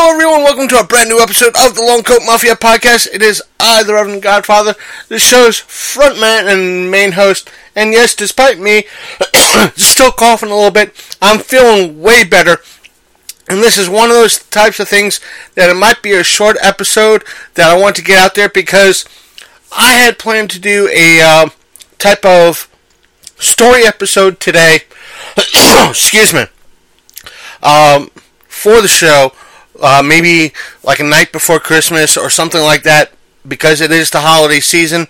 Hello everyone, welcome to a brand new episode of the Lone Coat Mafia Podcast. It is I, the Reverend Godfather, the show's frontman and main host. And yes, despite me still coughing a little bit, I'm feeling way better. And this is one of those types of things that it might be a short episode that I want to get out there because I had planned to do a type of story episode today. Excuse me. For the show. Maybe like a night before Christmas or something like that, because it is the holiday season.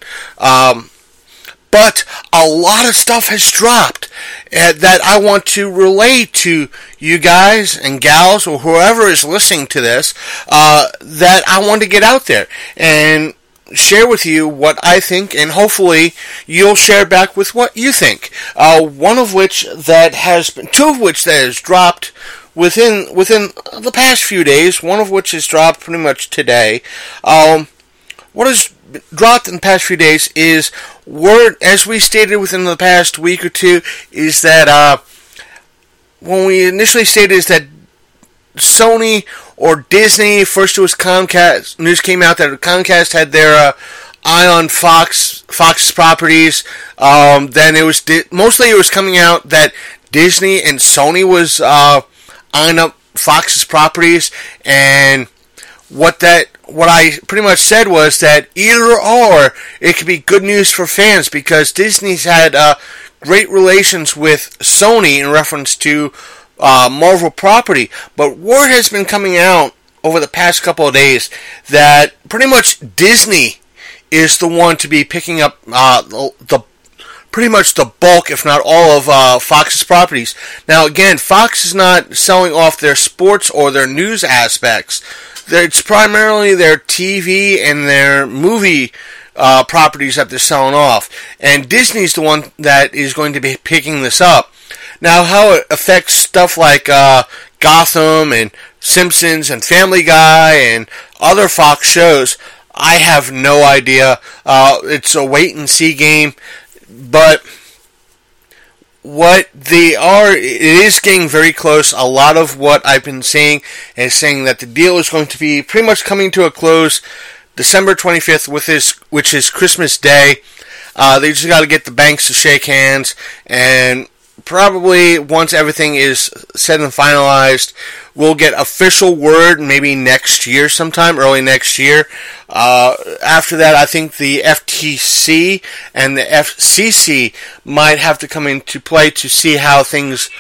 But a lot of stuff has dropped that I want to relay to you guys and gals or whoever is listening to this, that I want to get out there and share with you what I think, and hopefully you'll share back with what you think. Two of which that has dropped within the past few days, one of which has dropped pretty much today. What has dropped in the past few days is word, as we stated within the past week or two, is that when we initially stated is that Sony or Disney, first it was Comcast, news came out that Comcast had their eye on Fox's properties. Then it was mostly it was coming out that Disney and Sony was eyeing up Fox's properties, and what I pretty much said was that either or, it could be good news for fans because Disney's had great relations with Sony in reference to Marvel property, but word has been coming out over the past couple of days that pretty much Disney is the one to be picking up pretty much the bulk, if not all, of Fox's properties. Now, again, Fox is not selling off their sports or their news aspects. It's primarily their TV and their movie properties that they're selling off. And Disney's the one that is going to be picking this up. Now, how it affects stuff like Gotham and Simpsons and Family Guy and other Fox shows, I have no idea. It's a wait-and-see game. But what they are, it is getting very close. A lot of what I've been saying is saying that the deal is going to be pretty much coming to a close December 25th, which is Christmas Day. They just got to get the banks to shake hands, and probably once everything is said and finalized, we'll get official word maybe next year sometime, early next year. After that, I think the FTC and the FCC might have to come into play to see how things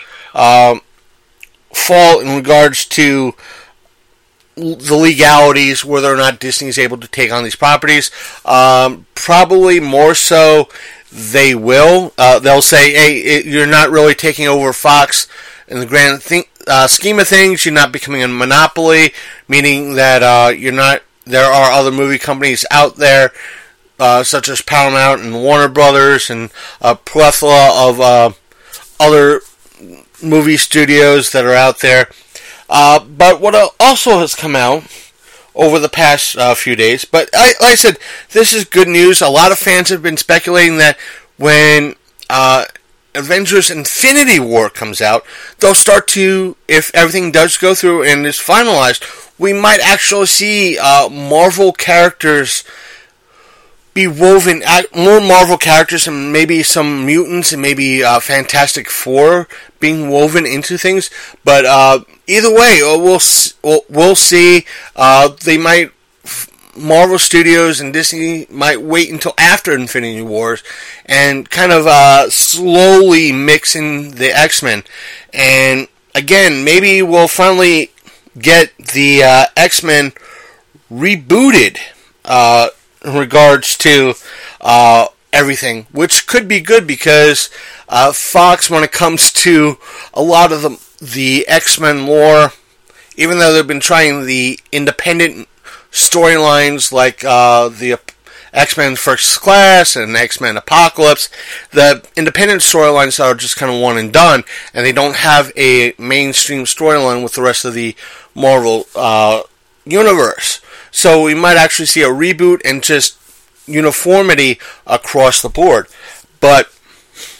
fall in regards to the legalities, whether or not Disney is able to take on these properties. Probably more so they will. They'll say, hey, you're not really taking over Fox in the grand scheme of things. You're not becoming a monopoly, meaning that you're not. There are other movie companies out there, such as Paramount and Warner Brothers, and a plethora of other movie studios that are out there. But what also has come out over the past few days, but like I said, this is good news. A lot of fans have been speculating that when Avengers Infinity War comes out, they'll start to, if everything does go through and is finalized, we might actually see Marvel characters be woven, more Marvel characters and maybe some mutants and maybe Fantastic Four being woven into things. But either way, we'll see. They might, Marvel Studios and Disney might wait until after Infinity Wars and kind of slowly mix in the X-Men. And again, maybe we'll finally get the X-Men rebooted in regards to everything, which could be good because Fox, when it comes to a lot of the X-Men lore, even though they've been trying the independent storylines like the X-Men First Class and X-Men Apocalypse, the independent storylines are just kind of one and done, and they don't have a mainstream storyline with the rest of the Marvel universe. So we might actually see a reboot and just uniformity across the board. But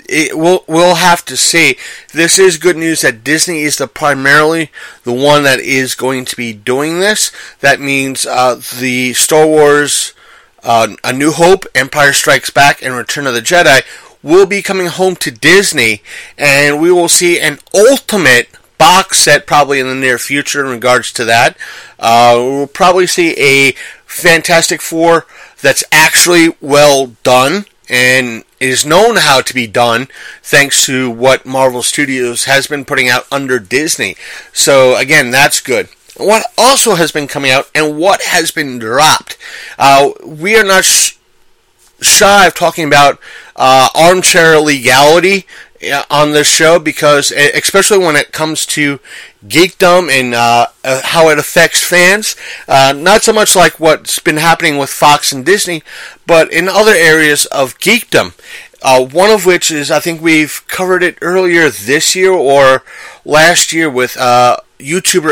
we'll have to see. This is good news that Disney is primarily the one that is going to be doing this. That means the Star Wars, A New Hope, Empire Strikes Back, and Return of the Jedi will be coming home to Disney, and we will see an ultimate box set probably in the near future in regards to that. We'll probably see a Fantastic Four that's actually well done and is known how to be done thanks to what Marvel Studios has been putting out under Disney. So again, that's good. What also has been coming out and what has been dropped, we are not shy of talking about armchair legality on this show, because especially when it comes to geekdom and how it affects fans, not so much like what's been happening with Fox and Disney, but in other areas of geekdom. One of which is, I think we've covered it earlier this year or last year with YouTuber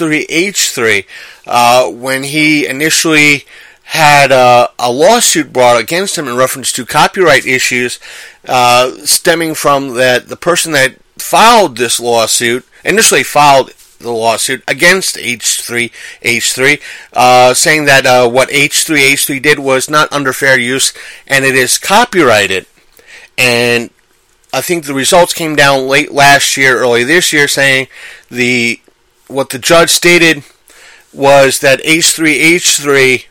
H3H3, when he initially had a lawsuit brought against him in reference to copyright issues stemming from that the person that filed this lawsuit, initially filed the lawsuit against H3H3, saying that what H3H3 did was not under fair use and it is copyrighted. And I think the results came down late last year, early this year, saying what the judge stated was that H3H3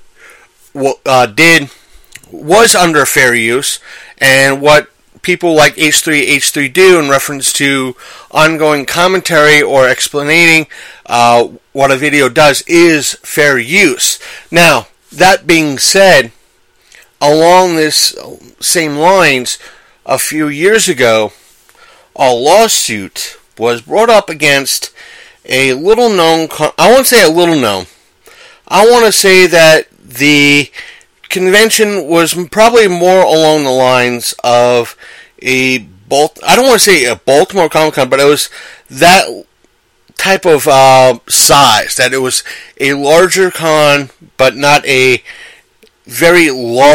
was under fair use, and what people like H3H3 do in reference to ongoing commentary or explaining what a video does is fair use. Now, that being said, along this same lines, a few years ago, a lawsuit was brought up against a little known, I won't say a little known, I want to say that the convention was probably more along the lines of I don't want to say a Baltimore Comic Con, but it was that type of size, that it was a larger con, but not a very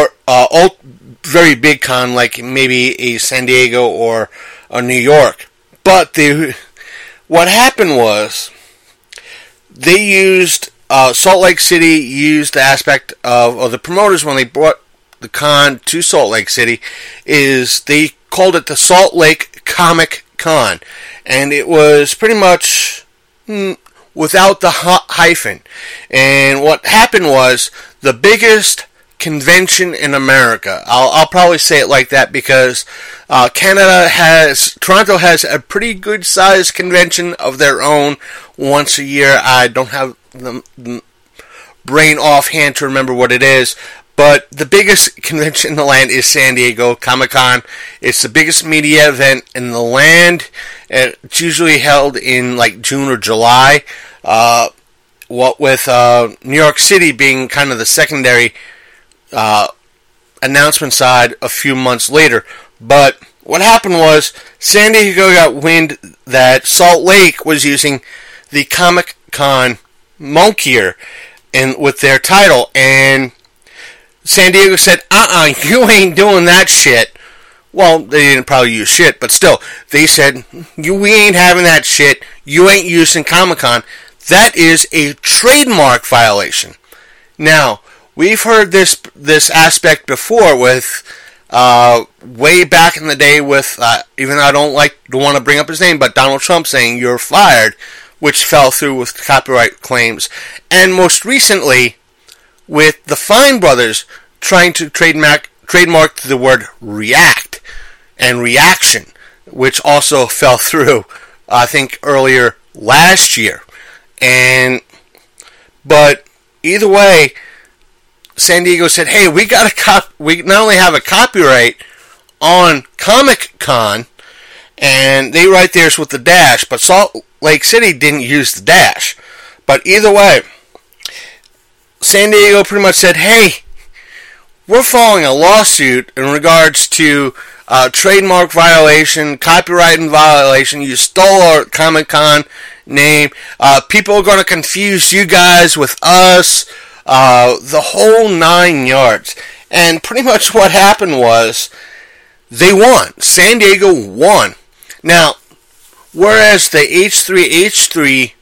very big con like maybe a San Diego or a New York. But what happened was they used Salt Lake City used the aspect of, or the promoters when they brought the con to Salt Lake City, is they called it the Salt Lake Comic Con, and it was pretty much without the hyphen. And what happened was the biggest convention in America. I'll probably say it like that because Toronto has a pretty good sized convention of their own once a year. I don't have the brain offhand to remember what it is, but the biggest convention in the land is San Diego Comic-Con. It's the biggest media event in the land. It's usually held in like June or July, what with New York City being kind of the secondary announcement side a few months later. But what happened was San Diego got wind that Salt Lake was using the Comic-Con monkier with their title, and San Diego said, you ain't doing that shit. Well, they didn't probably use shit, but still, they said, we ain't having that shit, you ain't using Comic-Con. That is a trademark violation. Now, we've heard this aspect before with, way back in the day with, even though I don't want to bring up his name, but Donald Trump saying, you're fired, which fell through with copyright claims. And most recently, with the Fine Brothers trying to trademark the word react and reaction, which also fell through, I think, earlier last year. But either way, San Diego said, hey, we not only have a copyright on Comic-Con, and they write theirs with the dash, but Salt Lake City didn't use the dash. But either way, San Diego pretty much said, hey, we're filing a lawsuit in regards to trademark violation, copyright violation. You stole our Comic-Con name. People are going to confuse you guys with us. The whole 9 yards. And pretty much what happened was They won. San Diego won. Now, whereas the H3H3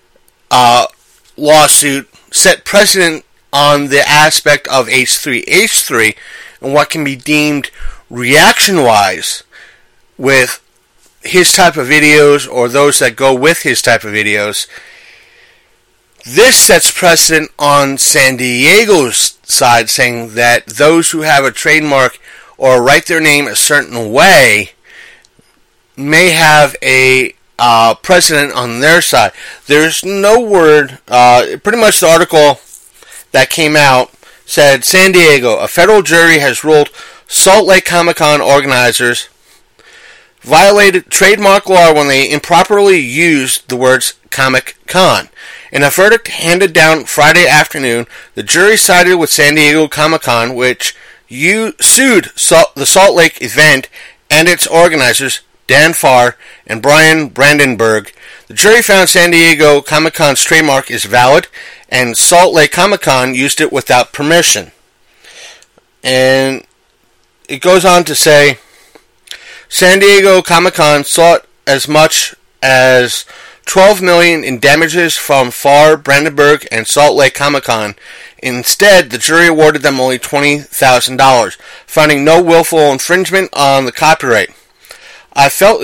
lawsuit set precedent on the aspect of H3H3 and what can be deemed reaction-wise with his type of videos or those that go with his type of videos, this sets precedent on San Diego's side, saying that those who have a trademark or write their name a certain way may have a precedent on their side. There's no word, pretty much the article that came out said, San Diego, a federal jury has ruled Salt Lake Comic-Con organizers violated trademark law when they improperly used the words Comic-Con. In a verdict handed down Friday afternoon, the jury sided with San Diego Comic-Con, which sued the Salt Lake event and its organizers, Dan Farr and Brian Brandenburg. The jury found San Diego Comic-Con's trademark is valid, and Salt Lake Comic-Con used it without permission. And it goes on to say, San Diego Comic-Con sought as much as $12 million in damages from Farr, Brandenburg, and Salt Lake Comic-Con. Instead, the jury awarded them only $20,000, finding no willful infringement on the copyright. I felt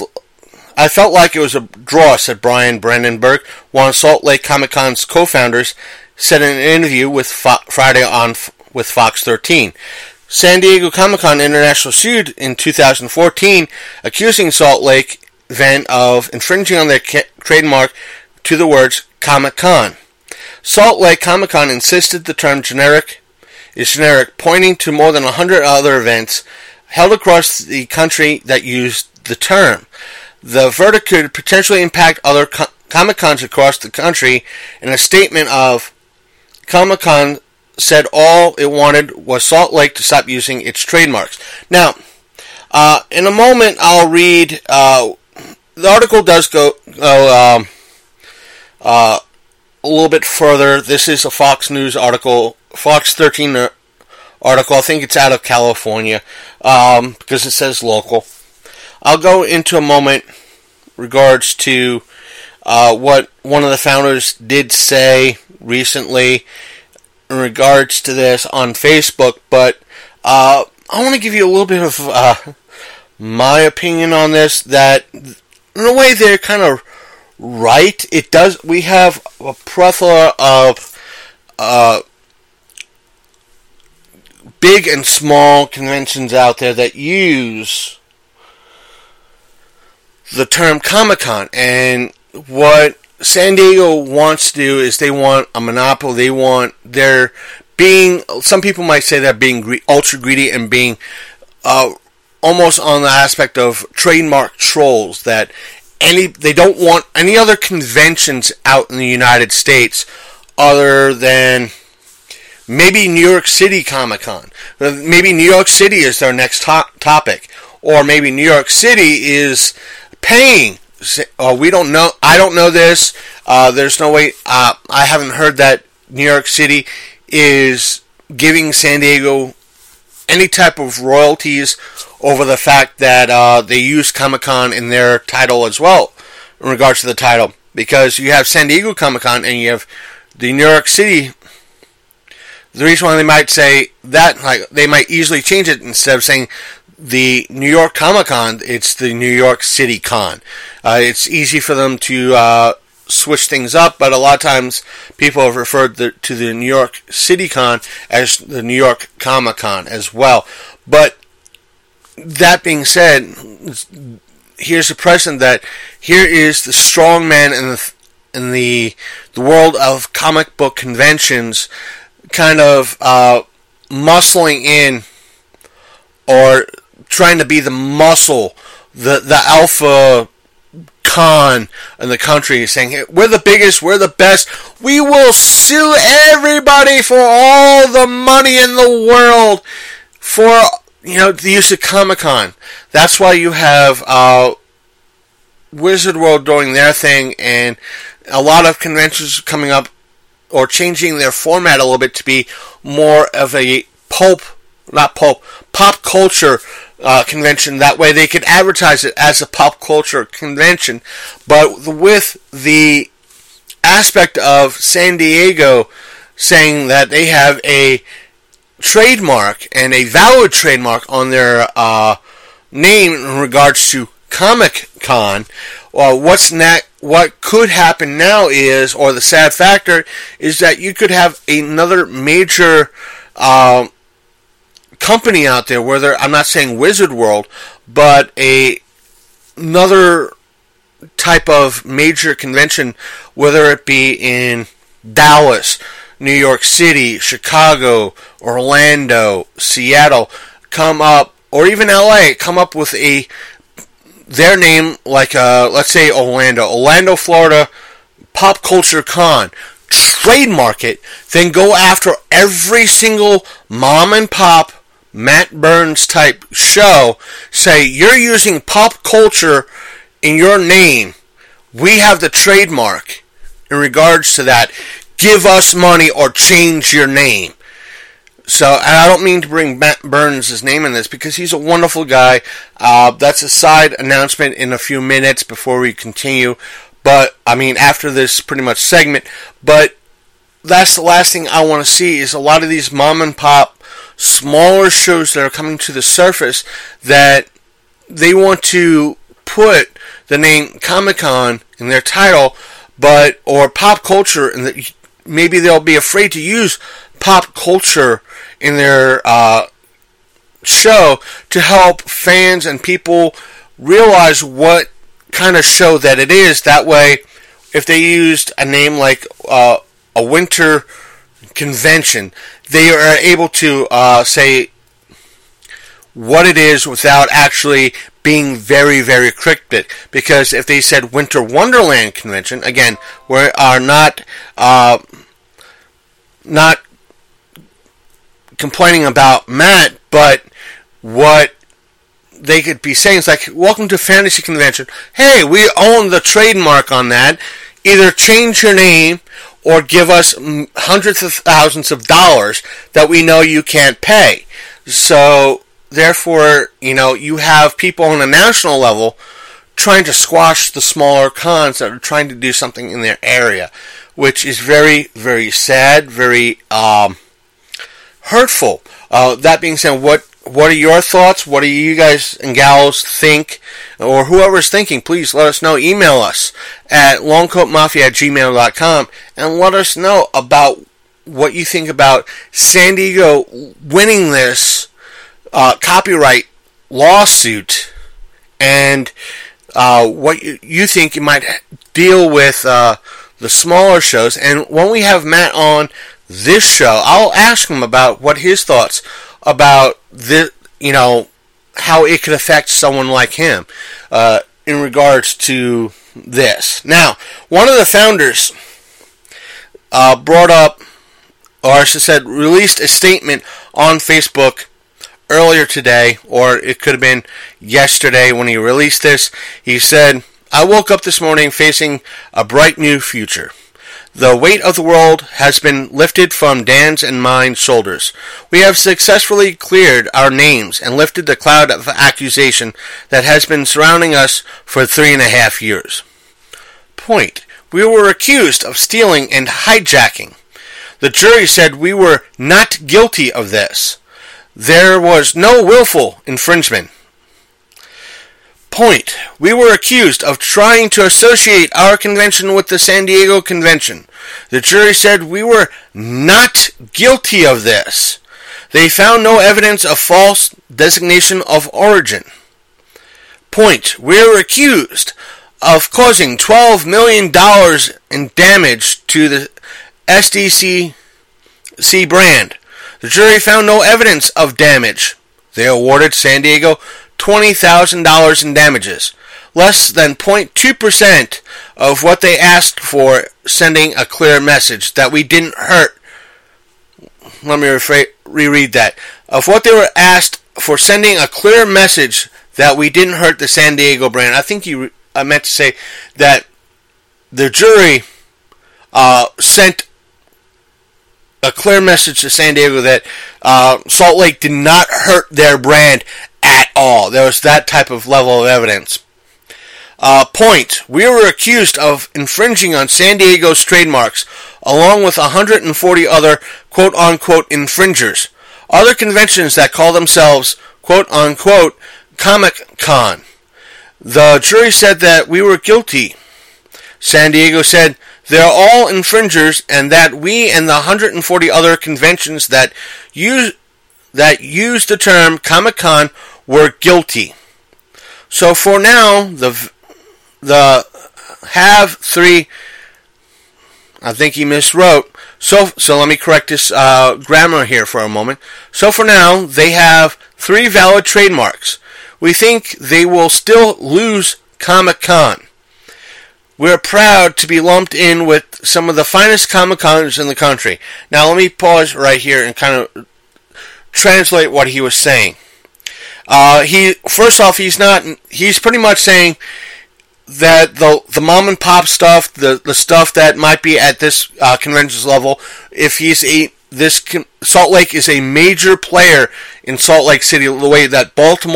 like it was a draw, said Brian Brandenburg, one of Salt Lake Comic-Con's co-founders, said in an interview with Friday on with Fox 13. San Diego Comic-Con International sued in 2014, accusing Salt Lake event of infringing on their trademark to the words Comic-Con. Salt Lake Comic-Con insisted the term is generic, pointing to more than 100 other events held across the country that used the term. The verdict could potentially impact other Comic-Cons across the country. In a statement of Comic-Con said all it wanted was Salt Lake to stop using its trademarks. Now, in a moment I'll read, the article does go a little bit further. This is a Fox News article, Fox 13 article. I think it's out of California, because it says local. I'll go into a moment regards to what one of the founders did say recently in regards to this on Facebook, but I want to give you a little bit of my opinion on this, that in a way they're kind of right. It does. We have a plethora of big and small conventions out there that use the term Comic-Con, and what San Diego wants to do is they want a monopoly. They're being, some people might say they're being ultra greedy and being almost on the aspect of trademark trolls, that they don't want any other conventions out in the United States other than maybe New York City Comic-Con. Maybe New York City is their next topic, or maybe New York City is paying. We don't know. I don't know this. There's no way. I haven't heard that New York City is giving San Diego any type of royalties over the fact that they use Comic-Con in their title as well, in regards to the title. Because you have San Diego Comic-Con and you have the New York City. The reason why they might say that, like, they might easily change it instead of saying the New York Comic-Con, it's the New York City Con. It's easy for them to switch things up, but a lot of times people have referred to the New York City Con as the New York Comic-Con as well. But that being said, here's the precedent that here is the strong man in the world of comic book conventions, kind of muscling in, or trying to be the muscle, the alpha con in the country, saying, hey, we're the biggest, we're the best, we will sue everybody for all the money in the world for, the use of Comic-Con. That's why you have Wizard World doing their thing, and a lot of conventions coming up or changing their format a little bit to be more of a pop culture convention. That way they could advertise it as a pop culture convention. But with the aspect of San Diego saying that they have a trademark and a valid trademark on their name in regards to Comic-Con, what could happen now is, or the sad factor, is that you could have another major company out there, whether, I'm not saying Wizard World, but another type of major convention, whether it be in Dallas, New York City, Chicago, Orlando, Seattle, come up, or even LA, come up with their name, like let's say Orlando, Florida, Pop Culture Con, trademark it, then go after every single mom and pop Matt Burns type show, say you're using pop culture in your name, we have the trademark in regards to that, give us money or change your name. So, and I don't mean to bring Matt Burns' name in this, because he's a wonderful guy. That's a side announcement in a few minutes before we continue. But, I mean, after this pretty much segment. But that's the last thing I want to see, is a lot of these mom and pop, smaller shows that are coming to the surface, that they want to put the name Comic-Con in their title, or pop culture, and maybe they'll be afraid to use pop culture in their show to help fans and people realize what kind of show that it is. That way, if they used a name like a winter convention, they are able to say what it is without actually being very, very cryptic. Because if they said Winter Wonderland Convention, again, we are not complaining about Matt, but what they could be saying is like, welcome to Fantasy Convention. Hey, we own the trademark on that. Either change your name or give us hundreds of thousands of dollars that we know you can't pay. So, therefore, you have people on a national level trying to squash the smaller cons that are trying to do something in their area, which is very, very sad, very hurtful. That being said, what are your thoughts? What do you guys and gals think? Or whoever's thinking, please let us know. Email us at longcoatmafia@gmail.com and let us know about what you think about San Diego winning this copyright lawsuit, and what you think you might deal with the smaller shows. And when we have Matt on this show, I'll ask him about what his thoughts about this, how it could affect someone like him in regards to this. Now, one of the founders brought up, or I should say, released a statement on Facebook earlier today, or it could have been yesterday when he released this. He said, "I woke up this morning facing a bright new future. The weight of the world has been lifted from Dan's and mine shoulders. We have successfully cleared our names and lifted the cloud of accusation that has been surrounding us for 3.5 years. Point. We were accused of stealing and hijacking. The jury said we were not guilty of this. There was no willful infringement. Point. We were accused of trying to associate our convention with the San Diego Convention. The jury said we were not guilty of this. They found no evidence of false designation of origin. Point. We were accused of causing $12 million in damage to the SDCC brand. The jury found no evidence of damage. They awarded San Diego $20,000 in damages, less than 0.2% of what they asked for, sending a clear message that we didn't hurt. Let me reread that. Of what they were asked for, sending a clear message that we didn't hurt the San Diego brand." I think I meant to say that the jury sent a clear message to San Diego that Salt Lake did not hurt their brand at all. There was that type of level of evidence. Point. We were accused of infringing on San Diego's trademarks, along with 140 other quote-unquote infringers. Other conventions that call themselves quote-unquote Comic-Con. The jury said that we were guilty. San Diego said they're all infringers and that we and the 140 other conventions that use the term Comic-Con were guilty. So for now, the have three, I think he miswrote. So let me correct this grammar here for a moment. So for now, they have 3 valid trademarks. We think they will still lose Comic-Con. We're proud to be lumped in with some of the finest Comic-Cons in the country. Now let me pause right here and kind of translate what he was saying. First off, he's pretty much saying that the mom and pop stuff, the stuff that might be at this convention's level, if Salt Lake is a major player in Salt Lake City, the way that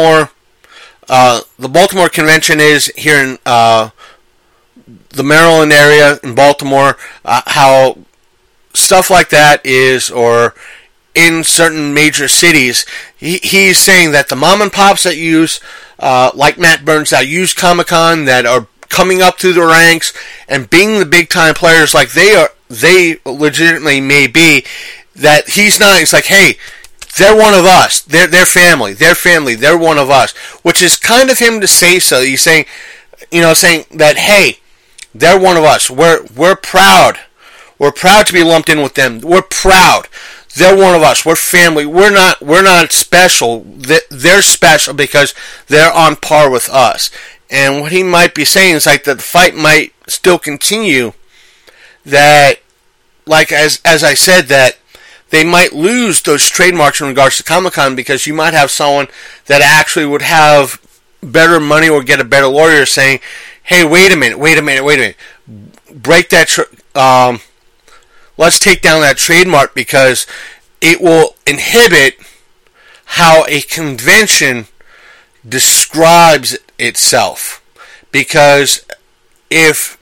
the Baltimore convention is here in the Maryland area in Baltimore, how stuff like that is, or in certain major cities, he's saying that the mom and pops that use, like Matt Burns, that use Comic-Con, that are coming up through the ranks and being the big time players like they legitimately may be, that he's not. It's like, hey, they're one of us. They're family. They're one of us. Which is kind of him to say so. He's saying, saying that, hey, they're one of us. We're proud. We're proud to be lumped in with them. We're proud. They're one of us. We're family. We're not special. They're special because they're on par with us. And what he might be saying is like that the fight might still continue. That, like as I said, that they might lose those trademarks in regards to Comic-Con because you might have someone that actually would have better money or get a better lawyer saying, hey, wait a minute. Break that, let's take down that trademark because it will inhibit how a convention describes itself. Because if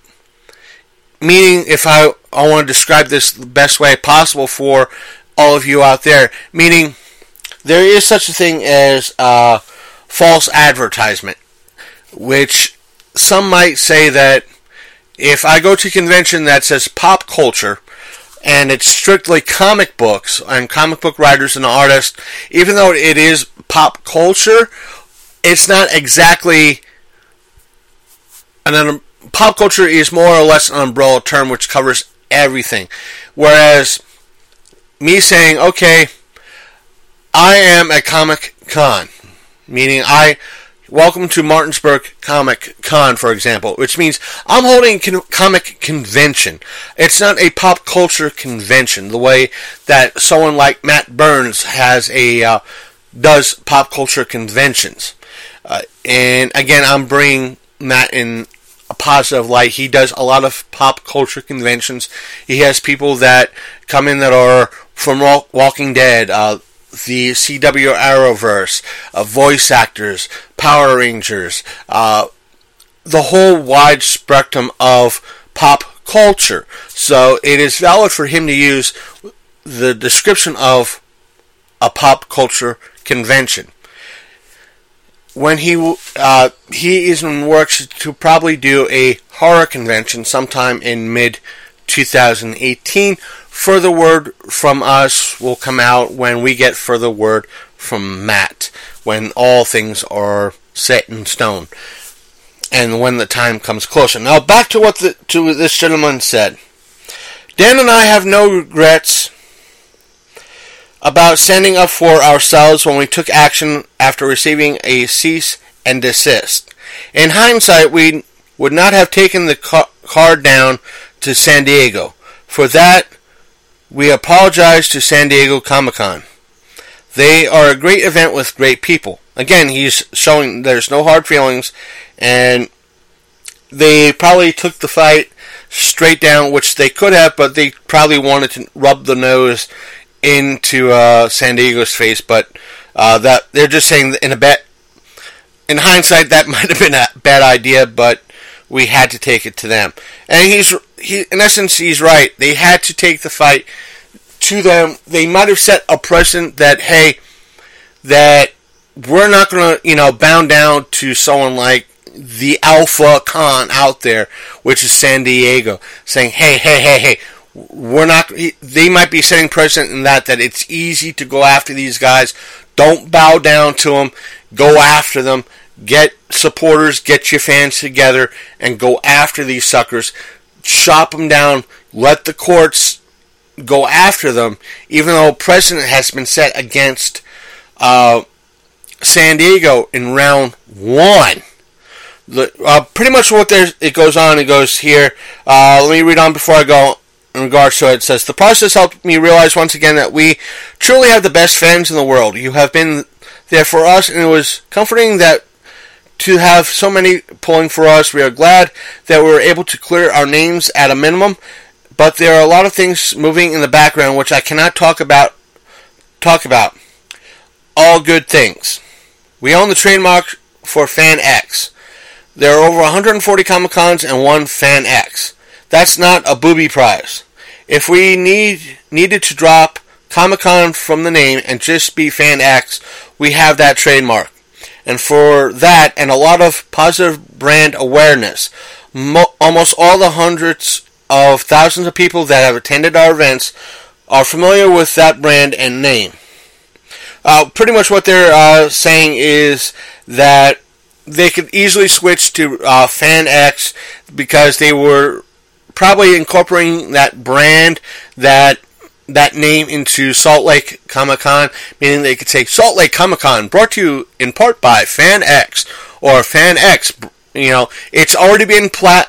I want to describe this the best way possible for all of you out there, meaning there is such a thing as false advertisement, which some might say that if I go to a convention that says pop culture and it's strictly comic books and comic book writers and artists, even though it is pop culture, it's not exactly pop culture is more or less an umbrella term which covers everything. Whereas me saying, okay, I am a Comic-Con, meaning welcome to Martinsburg Comic-Con, for example, which means I'm holding a comic convention. It's not a pop culture convention, the way that someone like Matt Burns does pop culture conventions. And again, I'm bringing Matt in a positive light. He does a lot of pop culture conventions. He has people that come in that are from Walking Dead, the CW Arrowverse, voice actors, Power Rangers, the whole wide spectrum of pop culture. So it is valid for him to use the description of a pop culture convention. When he is in works to probably do a horror convention sometime in mid-2018. Further word from us will come out when we get further word from Matt, when all things are set in stone, and when the time comes closer. Now back to what this gentleman said. Dan and I have no regrets about standing up for ourselves when we took action after receiving a cease and desist. In hindsight, we would not have taken the card down to San Diego. For that, we apologize to San Diego Comic-Con. They are a great event with great people. Again, he's showing there's no hard feelings, and they probably took the fight straight down, which they could have, but they probably wanted to rub the nose into San Diego's face. But that they're just saying that in hindsight, that might have been a bad idea, but we had to take it to them. And in essence, he's right. They had to take the fight to them. They might have set a precedent that, hey, that we're not going to, bow down to someone like the Alpha Khan out there, which is San Diego, saying, hey, we're not. They might be setting precedent in that it's easy to go after these guys. Don't bow down to them. Go after them. Get supporters, get your fans together, and go after these suckers. Chop them down. Let the courts go after them, even though precedent has been set against San Diego in round 1. Pretty much what it goes on. It goes here. Let me read on before I go. In regards to it, it says, the process helped me realize once again that we truly have the best fans in the world. You have been there for us, and it was comforting that to have so many pulling for us. We are glad that we were able to clear our names at a minimum, but there are a lot of things moving in the background which I cannot talk about. All good things. We own the trademark for Fan X. There are over 140 Comic-Cons and one Fan X. That's not a booby prize. If we needed to drop Comic-Con from the name and just be Fan X, we have that trademark. And for that and a lot of positive brand awareness, almost all the hundreds of thousands of people that have attended our events are familiar with that brand and name. Pretty much what they're saying is that they could easily switch to Fan X because they were probably incorporating that brand, that name into Salt Lake Comic-Con, meaning they could say Salt Lake Comic-Con brought to you in part by Fan X or Fan X. It's already been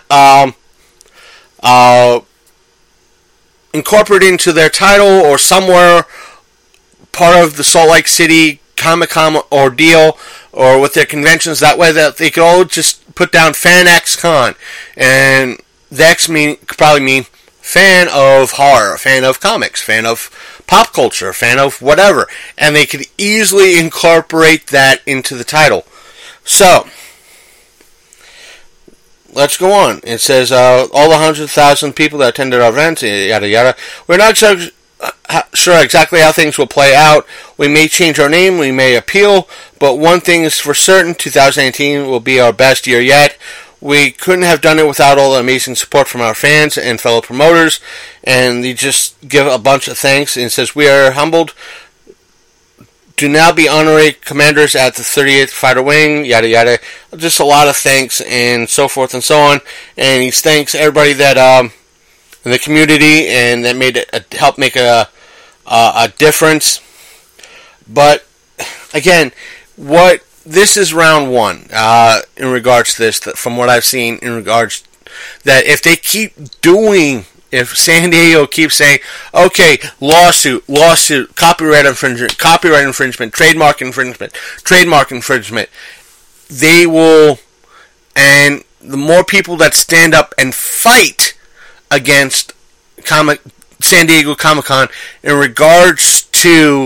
incorporated into their title or somewhere part of the Salt Lake City Comic-Con ordeal or with their conventions. That way that they could all just put down Fan X Con, and the X could probably mean fan of horror, fan of comics, fan of pop culture, fan of whatever. And they could easily incorporate that into the title. So, let's go on. It says, all the 100,000 people that attended our events, yada yada. We're not sure exactly how things will play out. We may change our name, we may appeal, but one thing is for certain, 2018 will be our best year yet. We couldn't have done it without all the amazing support from our fans and fellow promoters, and they just give a bunch of thanks, and it says, we are humbled to now be honorary commanders at the 38th Fighter Wing, yada yada. Just a lot of thanks, and so forth and so on, and he thanks everybody that, in the community, and that helped make a difference. But, again, this is round 1 in regards to this, from what I've seen in regards that if San Diego keeps saying, okay, lawsuit, copyright infringement, trademark infringement, they will, and the more people that stand up and fight against San Diego Comic-Con in regards to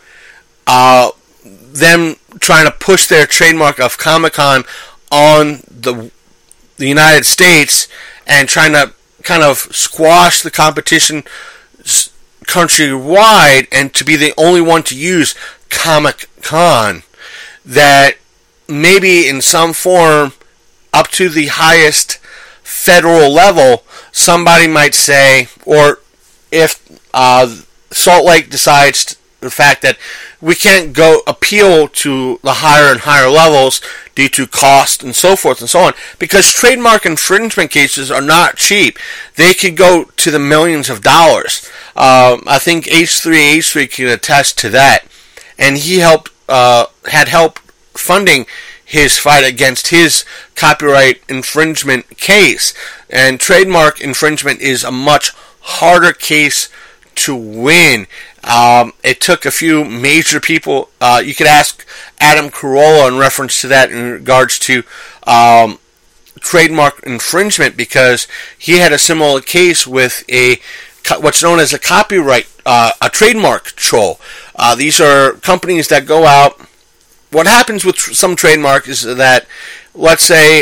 them trying to push their trademark of Comic-Con on the United States and trying to kind of squash the competition countrywide and to be the only one to use Comic-Con, that maybe in some form up to the highest federal level somebody might say, or if Salt Lake decides the fact that we can't go appeal to the higher and higher levels due to cost and so forth and so on, because trademark infringement cases are not cheap. They could go to the millions of dollars. I think H3 can attest to that, and he had help funding his fight against his copyright infringement case. And trademark infringement is a much harder case to win. It took a few major people. You could ask Adam Carolla in reference to that in regards to trademark infringement because he had a similar case with what's known as a copyright, a trademark troll. These are companies that go out. What happens with some trademark is that, let's say,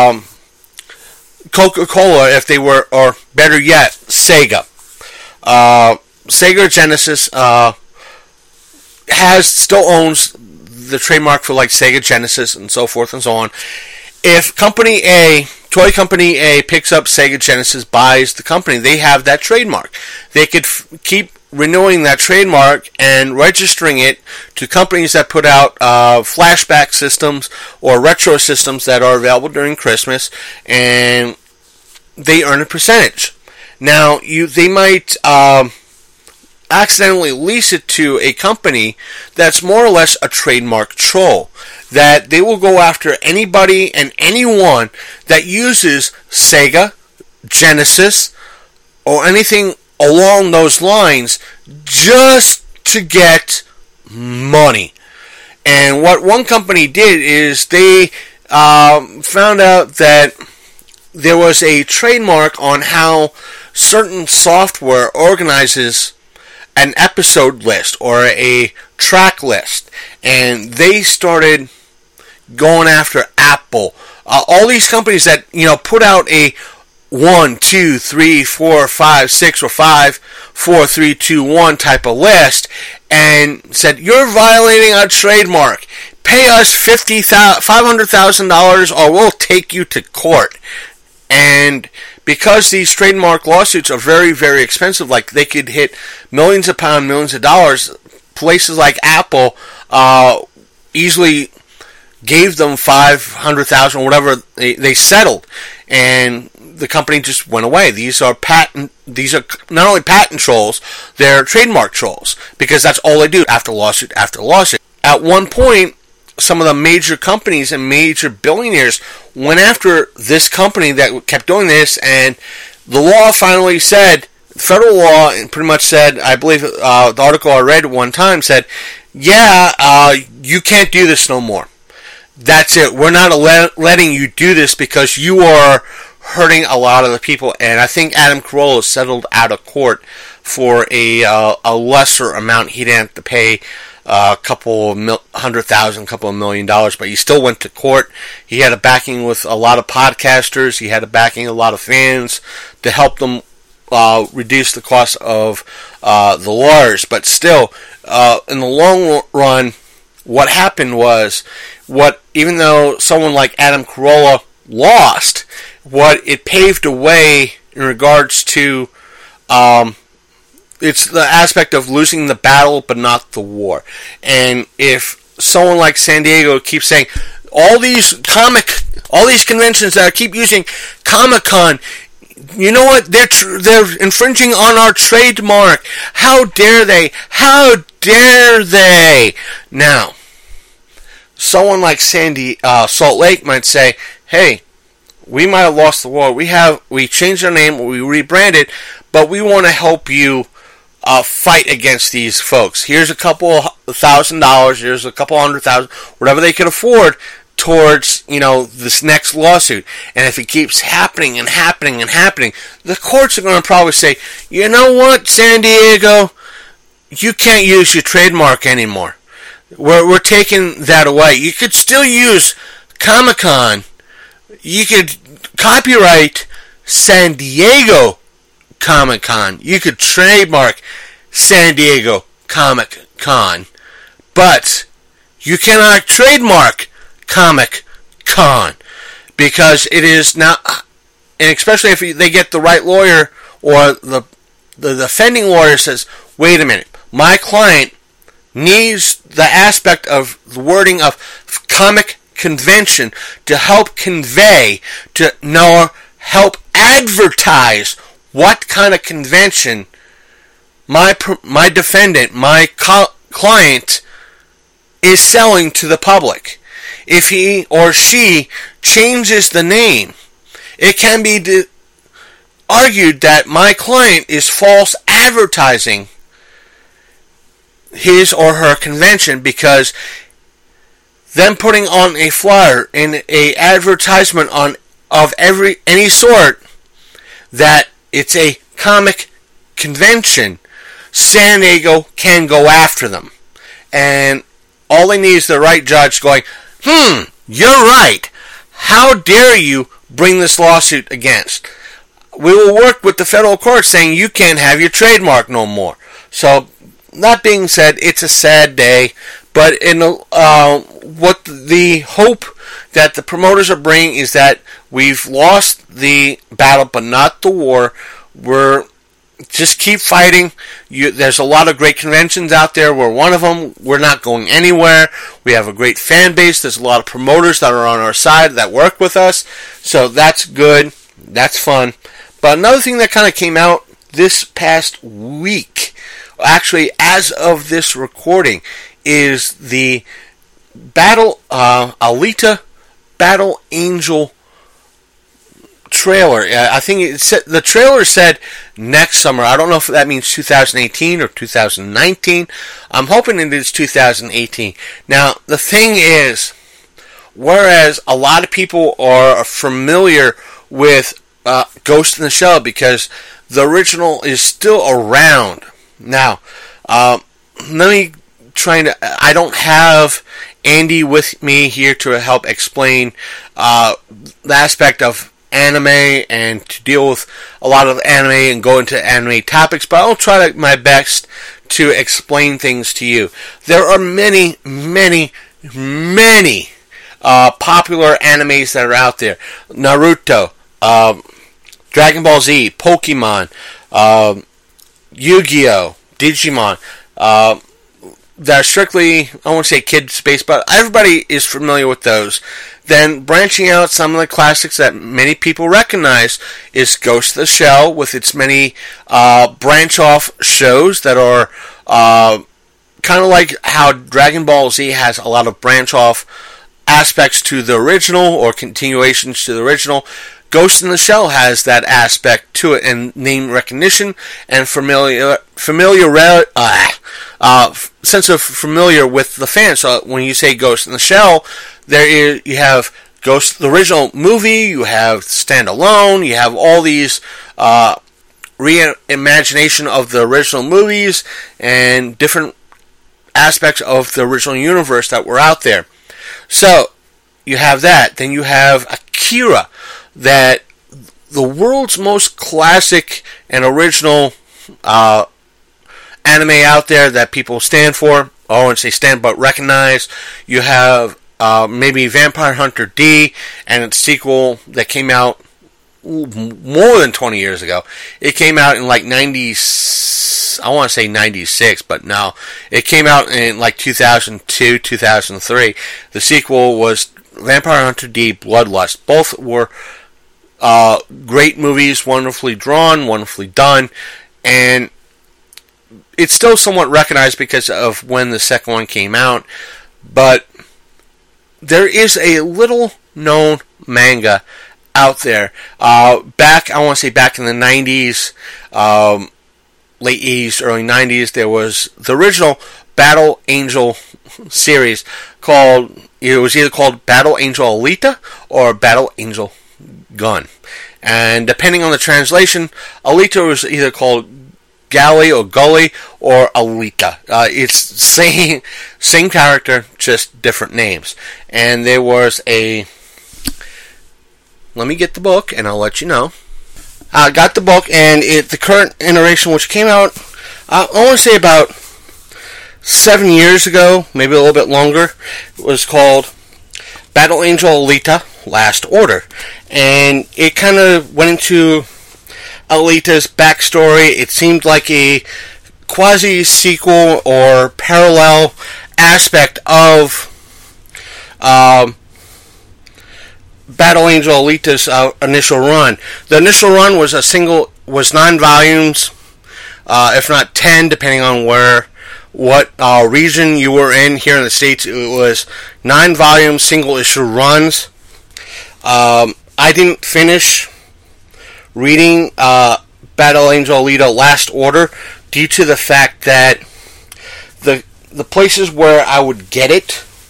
Coca-Cola, if they were, or better yet, Sega. Sega Genesis still owns the trademark for like Sega Genesis and so forth and so on. If Toy Company A picks up Sega Genesis, buys the company, they have that trademark. They could keep renewing that trademark and registering it to companies that put out flashback systems or retro systems that are available during Christmas, and they earn a percentage. Now, they might accidentally lease it to a company that's more or less a trademark troll, that they will go after anybody and anyone that uses Sega, Genesis, or anything along those lines just to get money. And what one company did is they found out that there was a trademark on how certain software organizes an episode list or a track list, and they started going after Apple. All these companies that put out a 1, 2, 3, 4, 5, 6, or 5, 4, 3, 2, 1 type of list, and said, you're violating our trademark. Pay us $500,000 or we'll take you to court. And because these trademark lawsuits are very, very expensive, like they could hit millions of pounds, millions of dollars, places like Apple easily gave them $500,000 or whatever they settled, and the company just went away. These are not only patent trolls, they're trademark trolls, because that's all they do after lawsuit after lawsuit. At one point, some of the major companies and major billionaires went after this company that kept doing this, and the law finally said, federal law pretty much said, I believe the article I read one time said, you can't do this no more. That's it. We're not letting you do this because you are hurting a lot of the people. And I think Adam Carolla settled out of court for a lesser amount. He didn't have to pay a couple of $100,000, couple of $1 million, but he still went to court. He had a backing with a lot of podcasters. He had a backing of a lot of fans to help them reduce the cost of the lawyers. But still, in the long run, what happened was, even though someone like Adam Carolla lost, what it paved the way in regards to it's the aspect of losing the battle but not the war. And if someone like San Diego keeps saying all these conventions that keep using Comic-Con, you know what? They're infringing on our trademark. How dare they? How dare they? Now, someone like Salt Lake might say, "Hey, we might have lost the war. We changed our name, we rebranded, but we want to help you fight against these folks. Here's a couple $1,000. Here's a couple $100,000, whatever they can afford." Towards, this next lawsuit. And if it keeps happening and happening and happening, the courts are going to probably say, you know what, San Diego, you can't use your trademark anymore. We're taking that away. You could still use Comic-Con. You could copyright San Diego Comic-Con. You could trademark San Diego Comic-Con. But you cannot trademark Comic-Con, because it is not, and especially if they get the right lawyer, or the defending lawyer says, wait a minute, my client needs the aspect of the wording of comic convention to help convey, to know, help advertise what kind of convention my defendant, my client, is selling to the public. If he or she changes the name, it can be argued that my client is false advertising his or her convention, because them putting on a flyer and a advertisement on of any sort that it's a comic convention, San Diego can go after them. And all they need is the right judge going, you're right. How dare you bring this lawsuit against? We will work with the federal court saying you can't have your trademark no more. So, that being said, it's a sad day. But what the hope that the promoters are bringing is that we've lost the battle, but not the war. We're just keep fighting. There's a lot of great conventions out there. We're one of them. We're not going anywhere. We have a great fan base. There's a lot of promoters that are on our side that work with us. So that's good. That's fun. But another thing that kind of came out this past week, actually as of this recording, is the Alita Battle Angel trailer. I think the trailer said next summer. I don't know if that means 2018 or 2019. I'm hoping it is 2018. Now, the thing is, whereas a lot of people are familiar with Ghost in the Shell because the original is still around. Now, let me try to... I don't have Andy with me here to help explain the aspect of anime and to deal with a lot of anime and go into anime topics, but I'll try my best to explain things to you. There are many, many, many popular animes that are out there. Naruto, Dragon Ball Z, Pokemon, Yu-Gi-Oh!, Digimon, that are strictly, I won't say kids based, but everybody is familiar with those. Then branching out, some of the classics that many people recognize is Ghost of the Shell with its many branch off shows that are kind of like how Dragon Ball Z has a lot of branch off aspects to the original or continuations to the original. Ghost in the Shell has that aspect to it, and name recognition and sense of familiar with the fans. So when you say Ghost in the Shell, you have Ghost, the original movie, you have standalone, you have all these reimagination of the original movies and different aspects of the original universe that were out there. So you have that. Then you have Akira, that the world's most classic and original anime out there that people stand for. I wouldn't say stand, but recognize. You have maybe Vampire Hunter D and its sequel that came out more than 20 years ago. It came out in like I want to say 96, but no. It came out in like 2002, 2003. The sequel was Vampire Hunter D, Bloodlust. Both were great movies, wonderfully drawn, wonderfully done, and it's still somewhat recognized because of when the second one came out, but there is a little known manga out there. I want to say back in the 90s, late 80s, early 90s, there was the original Battle Angel series it was either called Battle Angel Alita or Battle Angel Gun. And depending on the translation, Alita was either called Galley or Gully or Alita. It's same character, just different names. And there was let me get the book and I'll let you know. I got the book, and the current iteration, which came out, I want to say about 7 years ago, maybe a little bit longer, was called Battle Angel Alita Last Order. And it kind of went into Alita's backstory. It seemed like a quasi-sequel or parallel aspect of Battle Angel Alita's initial run. The initial run was 9 volumes, if not 10, depending on what region you were in. Here in the States, it was 9 volumes, single issue runs. I didn't finish reading Battle Angel Alita Last Order due to the fact that the places where I would get it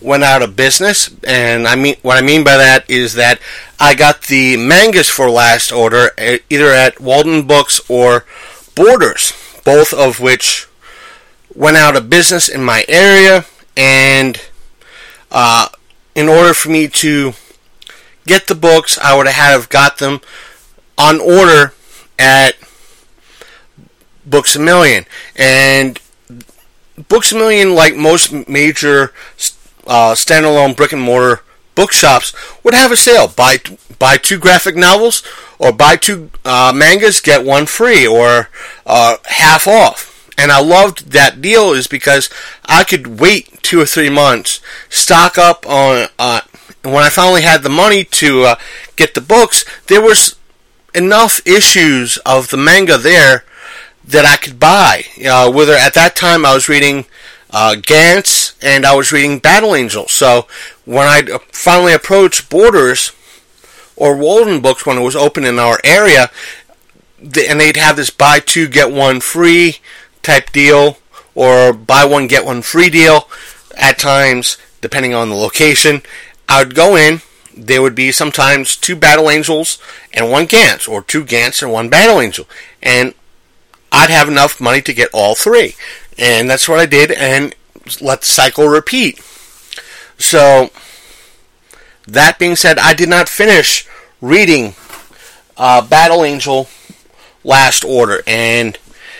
went out of business, and what I mean by that is that I got the mangas for last order either at Walden Books or Borders, both of which went out of business in my area, and in order for me to get the books, I would have got them on order at Books A Million. And Books A Million, like most major standalone brick and mortar bookshops, would have a sale. Buy 2 graphic novels, or buy 2 mangas, get 1 free, or half off. And I loved that deal is because I could wait 2 or 3 months, stock up on, and when I finally had the money to get the books, there was enough issues of the manga there that I could buy. Whether at that time I was reading Gantz and I was reading Battle Angel. So when I finally approached Borders or Walden Books when it was open in our area, and they'd have this buy 2 get 1 free type deal, or buy 1 get 1 free deal at times, depending on the location, I would go in. There would be sometimes 2 Battle Angels and 1 Gantz, or 2 Gantz and 1 Battle Angel, and I'd have enough money to get all 3. And that's what I did, and let the cycle repeat. So, that being said, I did not finish reading Battle Angel last order, and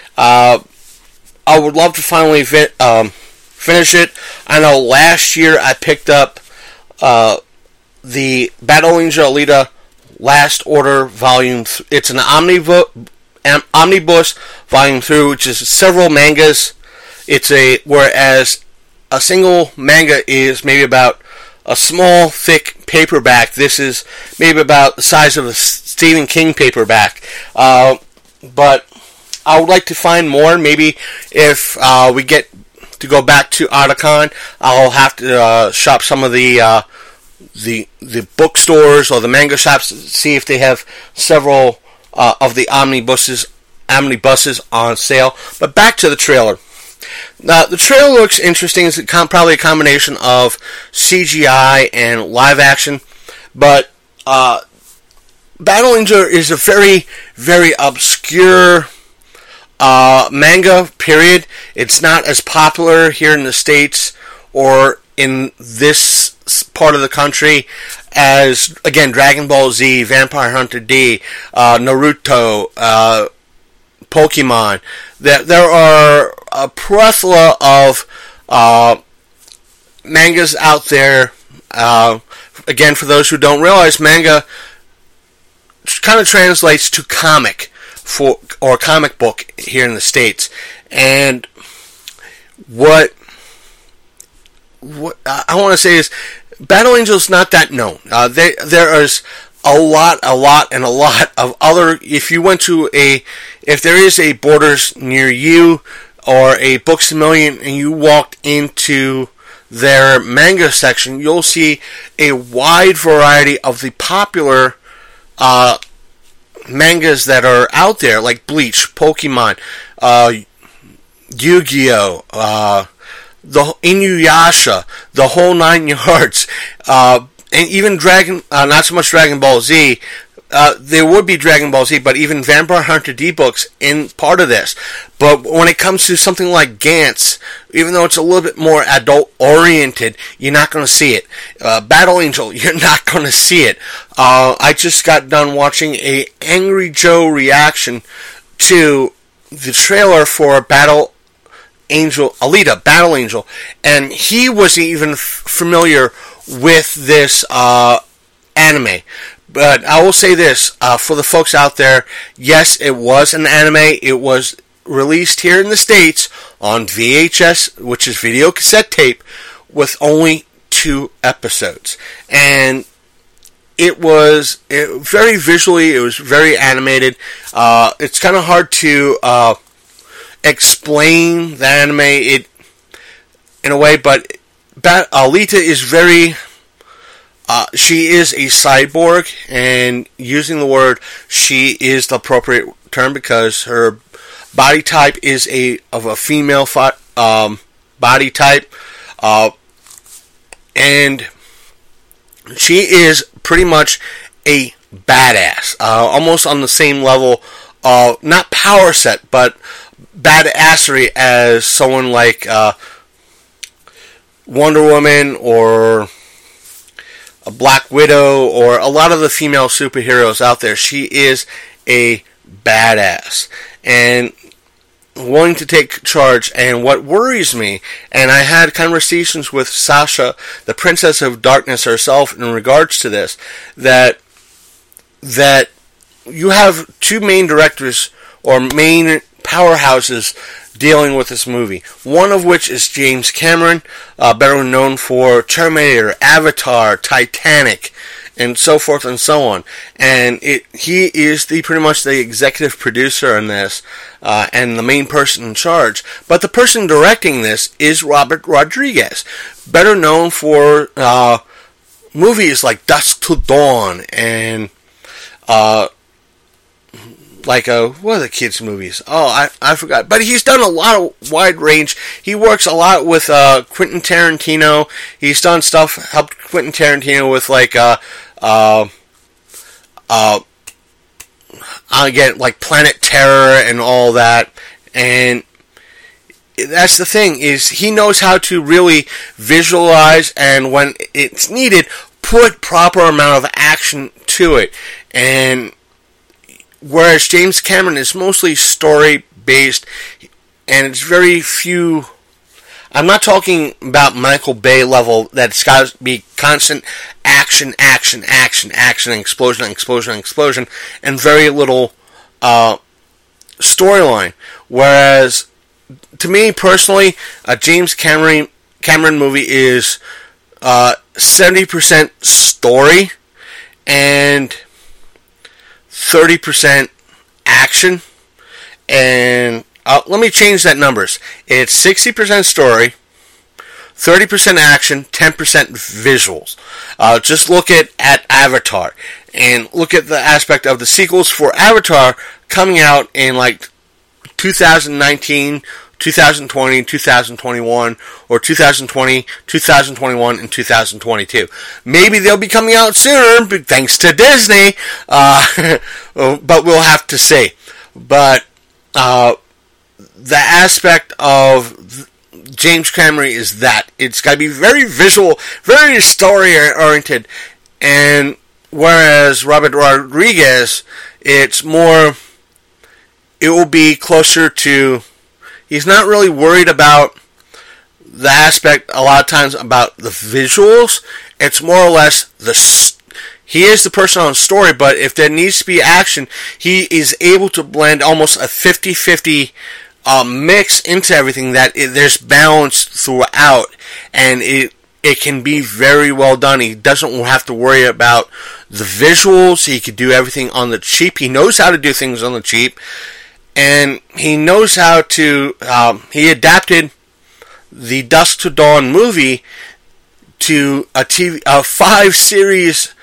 I would love to finally finish it. I know last year I picked up the Battle Angel Alita Last Order Volume. It's an omnibus volume through, which is several mangas. Whereas a single manga is maybe about a small, thick paperback. This is maybe about the size of a Stephen King paperback. But I would like to find more. Maybe if we get to go back to Otakon, I'll have to shop some of the bookstores or the manga shops to see if they have several of the omnibuses on sale. But back to the trailer. Now, the trailer looks interesting. It's probably a combination of CGI and live action. But Battle Angel is a very, very obscure manga, period. It's not as popular here in the States or in this part of the country as, again, Dragon Ball Z, Vampire Hunter D, Naruto, Pokemon. There are a plethora of mangas out there. Again, for those who don't realize, manga kind of translates to comic or comic book here in the States. And what I want to say is, Battle Angel is not that known. There is a lot of other. If there is a Borders near you or a Books A Million, and you walked into their manga section, you'll see a wide variety of the popular mangas that are out there, like Bleach, Pokemon, Yu-Gi-Oh, the Inuyasha, the whole 9 yards, and even not so much Dragon Ball Z. There would be Dragon Ball Z, but even Vampire Hunter D books in part of this. But when it comes to something like Gantz, even though it's a little bit more adult-oriented, you're not going to see it. Battle Angel, you're not going to see it. I just got done watching a Angry Joe reaction to the trailer for Battle Angel, Alita, Battle Angel, and he wasn't even familiar with this anime. But I will say this, for the folks out there, yes, it was an anime. It was released here in the States on VHS, which is video cassette tape, with only 2 episodes. And it was very visually, it was very animated. It's kind of hard to explain the anime in a way, but Alita is very... she is a cyborg, and using the word "she" is the appropriate term because her body type is of a female body type. And she is pretty much a badass, almost on the same level of, not power set, but badassery as someone like Wonder Woman or a Black Widow or a lot of the female superheroes out there. She is a badass and willing to take charge. And what worries me, and I had conversations with Sasha, the Princess of Darkness herself, in regards to this, that you have two main directors or main powerhouses dealing with this movie. One of which is James Cameron, better known for Terminator, Avatar, Titanic, and so forth and so on. And he is pretty much the executive producer in this, and the main person in charge. But the person directing this is Robert Rodriguez, better known for movies like Dusk Till Dawn and what are the kids' movies? Oh, I forgot. But he's done a lot of wide range. He works a lot with Quentin Tarantino. He's done stuff, helped Quentin Tarantino with again, like Planet Terror and all that. And that's the thing, is he knows how to really visualize, and when it's needed, put proper amount of action to it. And whereas James Cameron is mostly story-based, and it's very few. I'm not talking about Michael Bay level, that's got to be constant action, explosion, and very little storyline. Whereas, to me personally, a James Cameron movie is 70% story and 30% action. And let me change that numbers. It's 60% story, 30% action, 10% visuals. Just look at Avatar, and look at the aspect of the sequels for Avatar coming out in like 2019, 2020, 2021, or 2020, 2021, and 2022. Maybe they'll be coming out sooner, thanks to Disney, but we'll have to see. But the aspect of James Cameron is that it's got to be very visual, very story-oriented, and whereas Robert Rodriguez, it will be closer to, he's not really worried about the aspect a lot of times about the visuals. It's more or less he is the person on story, but if there needs to be action, he is able to blend almost a 50-50 mix into everything, that there's balance throughout, and it can be very well done. He doesn't have to worry about the visuals. He can do everything on the cheap. He knows how to do things on the cheap. And he knows how to, he adapted the Dusk Till Dawn movie to a 5-series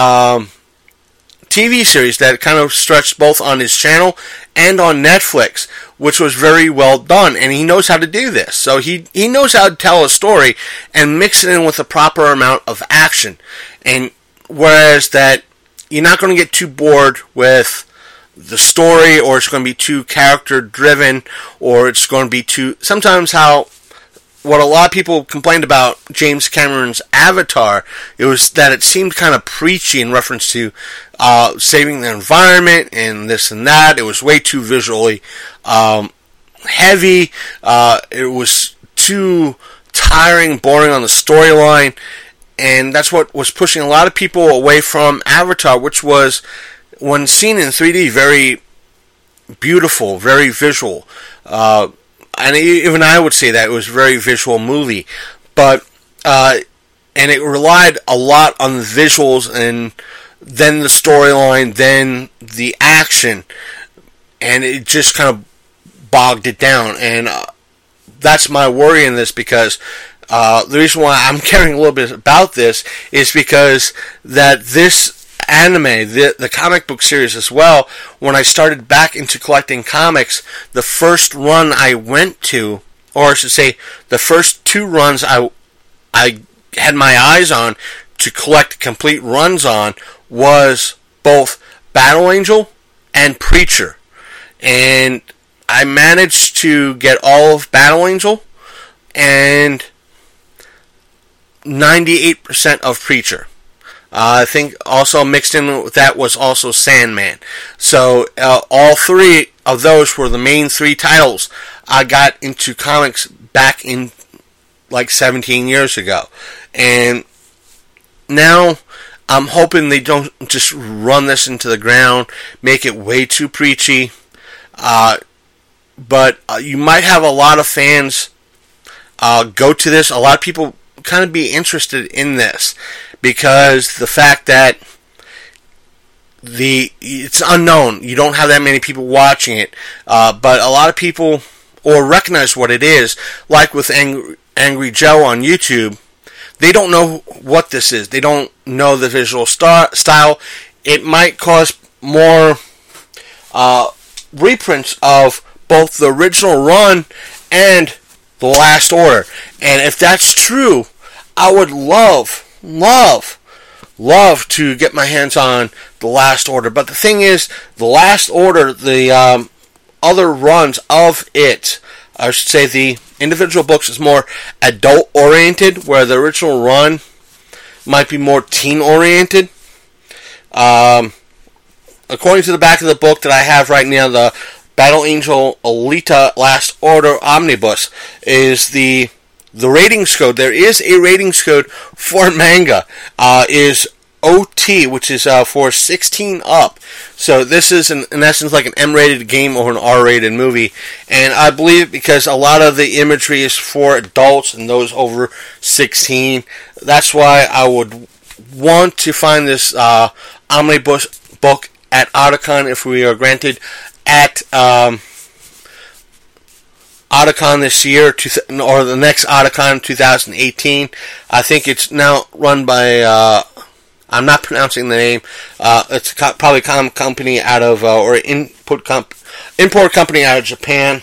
TV series that kind of stretched both on his channel and on Netflix, which was very well done. And he knows how to do this. So he knows how to tell a story and mix it in with a proper amount of action. And whereas that, you're not going to get too bored with the story, or it's going to be too character driven, or it's going to be too, sometimes what a lot of people complained about James Cameron's Avatar, it was that it seemed kind of preachy in reference to saving the environment and this and that. It was way too visually heavy. It was too tiring, boring on the storyline, and that's what was pushing a lot of people away from Avatar, which was, when seen in 3D, very beautiful, very visual. And even I would say that it was a very visual movie. But, and it relied a lot on the visuals, and then the storyline, then the action. And it just kind of bogged it down. And that's my worry in this, because the reason why I'm caring a little bit about this is because that this anime, the comic book series as well, when I started back into collecting comics, the first run I went to, or I should say, the first two runs I had my eyes on to collect complete runs on was both Battle Angel and Preacher. And I managed to get all of Battle Angel and 98% of Preacher. I think also mixed in with that was also Sandman. So all three of those were the main three titles I got into comics back in like 17 years ago. And now I'm hoping they don't just run this into the ground, make it way too preachy. But you might have a lot of fans go to this. A lot of people kind of be interested in this because the fact that it's unknown. You don't have that many people watching it, but a lot of people or recognize what it is. Like with Angry Joe on YouTube, they don't know what this is. They don't know the visual style. It might cause more reprints of both the original run and the Last Order. And if that's true, I would love to get my hands on the Last Order. But the thing is, the Last Order, the other runs of it, I should say the individual books is more adult-oriented, where the original run might be more teen-oriented. According to the back of the book that I have right now, the Battle Angel Alita Last Order Omnibus is the ratings code. There is a ratings code for manga. Is OT, which is for 16 up. So this is in essence like an M-rated game or an R-rated movie. And I believe because a lot of the imagery is for adults and those over 16. That's why I would want to find this omnibus book at Otakon if we are granted at Otakon this year, or the next Otakon 2018. I think it's now run by, I'm not pronouncing the name, it's probably a company out of, or import company out of Japan.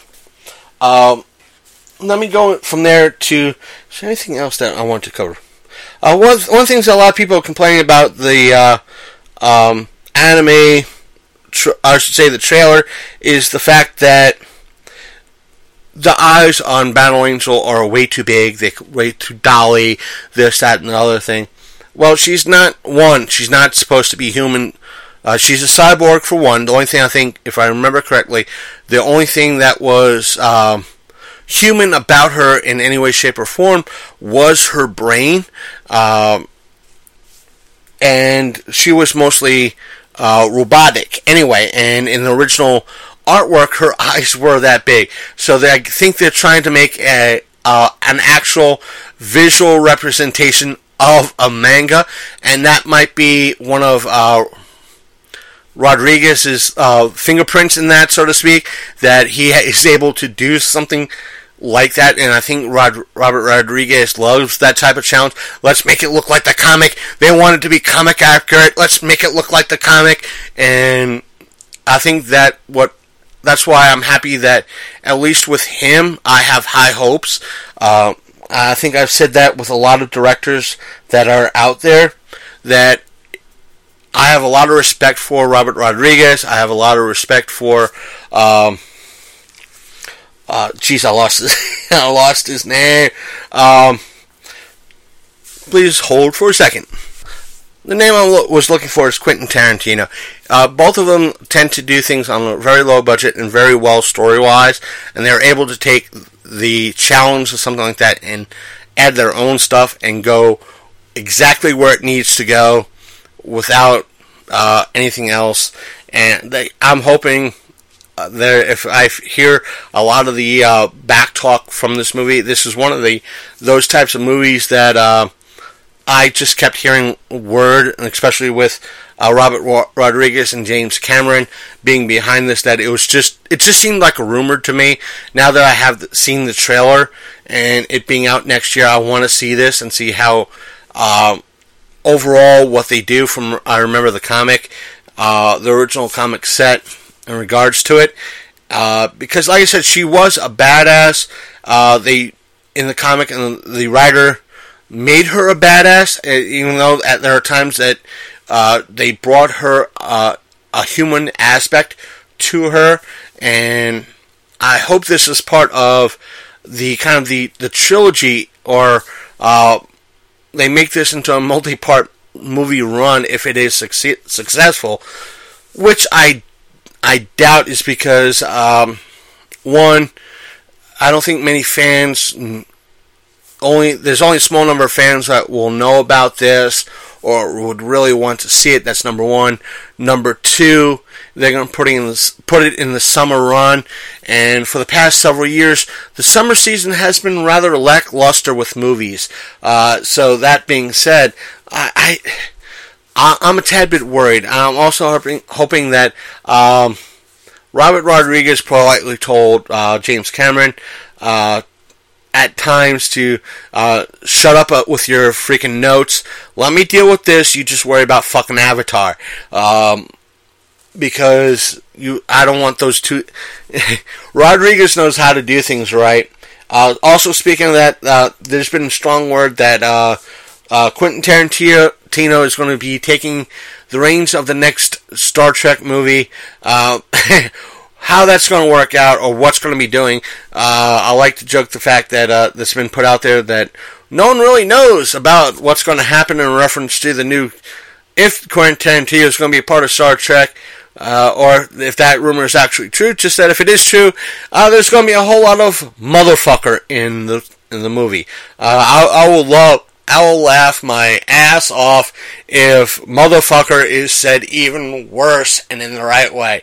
Let me go from there to, is there anything else that I want to cover? One of the things that a lot of people are complaining about the anime, I should say the trailer, is the fact that the eyes on Battle Angel are way too big, they're way too dolly, this, that, and the other thing. Well, she's not supposed to be human. She's a cyborg for one. The only thing I think, if I remember correctly, the only thing that was human about her in any way, shape, or form was her brain. And she was mostly robotic anyway, and in the original artwork her eyes were that big, so I think they're trying to make an actual visual representation of a manga, and that might be one of Rodriguez's fingerprints in that, so to speak, that he is able to do something like that. And I think Robert Rodriguez loves that type of challenge. Let's make it look like the comic. They want it to be comic accurate. Let's make it look like the comic. And I think that's why I'm happy that at least with him I have high hopes. I think I've said that with a lot of directors that are out there, that I have a lot of respect for Robert Rodriguez. I have a lot of respect for I lost his name. Please hold for a second. The name I was looking for is Quentin Tarantino. Both of them tend to do things on a very low budget and very well story-wise, and they're able to take the challenge of something like that and add their own stuff and go exactly where it needs to go without anything else. And I'm hoping if I hear a lot of the back talk from this movie, this is one of those types of movies that I just kept hearing word, and especially with Robert Rodriguez and James Cameron being behind this, that it just seemed like a rumor to me. Now that I have seen the trailer and it being out next year, I want to see this and see how overall what they do from, I remember the comic, the original comic set in regards to it. Because like I said, she was a badass. In the comic, and the writer made her a badass, even though there are times that they brought her a human aspect to her, and I hope this is part of the kind of the trilogy, or they make this into a multi-part movie run if it is successful, which I doubt, is because one, I don't think many fans, there's only a small number of fans that will know about this or would really want to see it. That's number one. Number two, they're going to put it in the summer run, and for the past several years, the summer season has been rather lackluster with movies. So that being said, I'm a tad bit worried. I'm also hoping that Robert Rodriguez politely told James Cameron at times to shut up with your freaking notes. Let me deal with this. You just worry about fucking Avatar. Because I don't want those two. Rodriguez knows how to do things right. Also, speaking of that, there's been a strong word that Quentin Tarantino is going to be taking the reins of the next Star Trek movie. How that's going to work out, or what's going to be doing, I like to joke the fact that that's been put out there that no one really knows about what's going to happen in reference to the new, if Quentin Tarantino is going to be a part of Star Trek, or if that rumor is actually true. Just that if it is true, there's going to be a whole lot of motherfucker in the movie. I will laugh my ass off if motherfucker is said even worse and in the right way.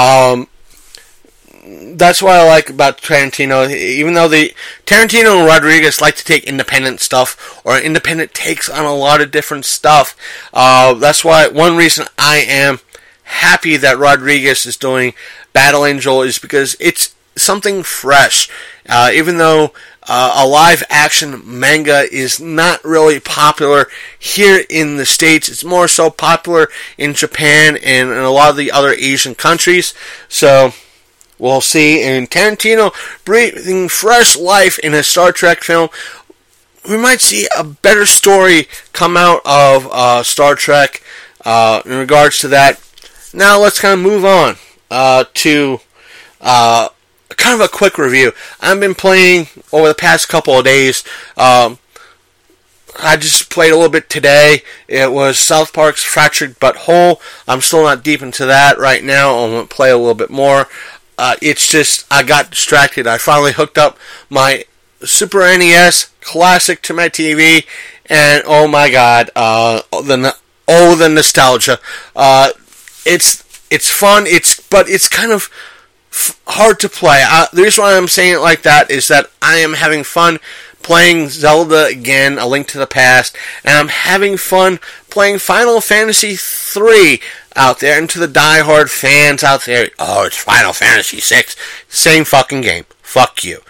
That's what I like about Tarantino. Even though Tarantino and Rodriguez like to take independent stuff or independent takes on a lot of different stuff. That's why one reason I am happy that Rodriguez is doing Battle Angel is because it's something fresh. Even though a live action manga is not really popular here in the States, it's more so popular in Japan and in a lot of the other Asian countries. So we'll see. And Tarantino breathing fresh life in a Star Trek film. We might see a better story come out of Star Trek in regards to that. Now let's kind of move on to kind of a quick review. I've been playing over the past couple of days. I just played a little bit today. It was South Park's Fractured But Whole. I'm still not deep into that right now. I'm going to play a little bit more. It's just, I got distracted. I finally hooked up my Super NES Classic to my TV, and oh my god, the nostalgia. It's fun, but it's kind of hard to play. The reason why I'm saying it like that is that I am having fun playing Zelda again, A Link to the Past, and I'm having fun playing Final Fantasy III out there, and to the diehard fans out there, oh, it's Final Fantasy VI, same fucking game, fuck you.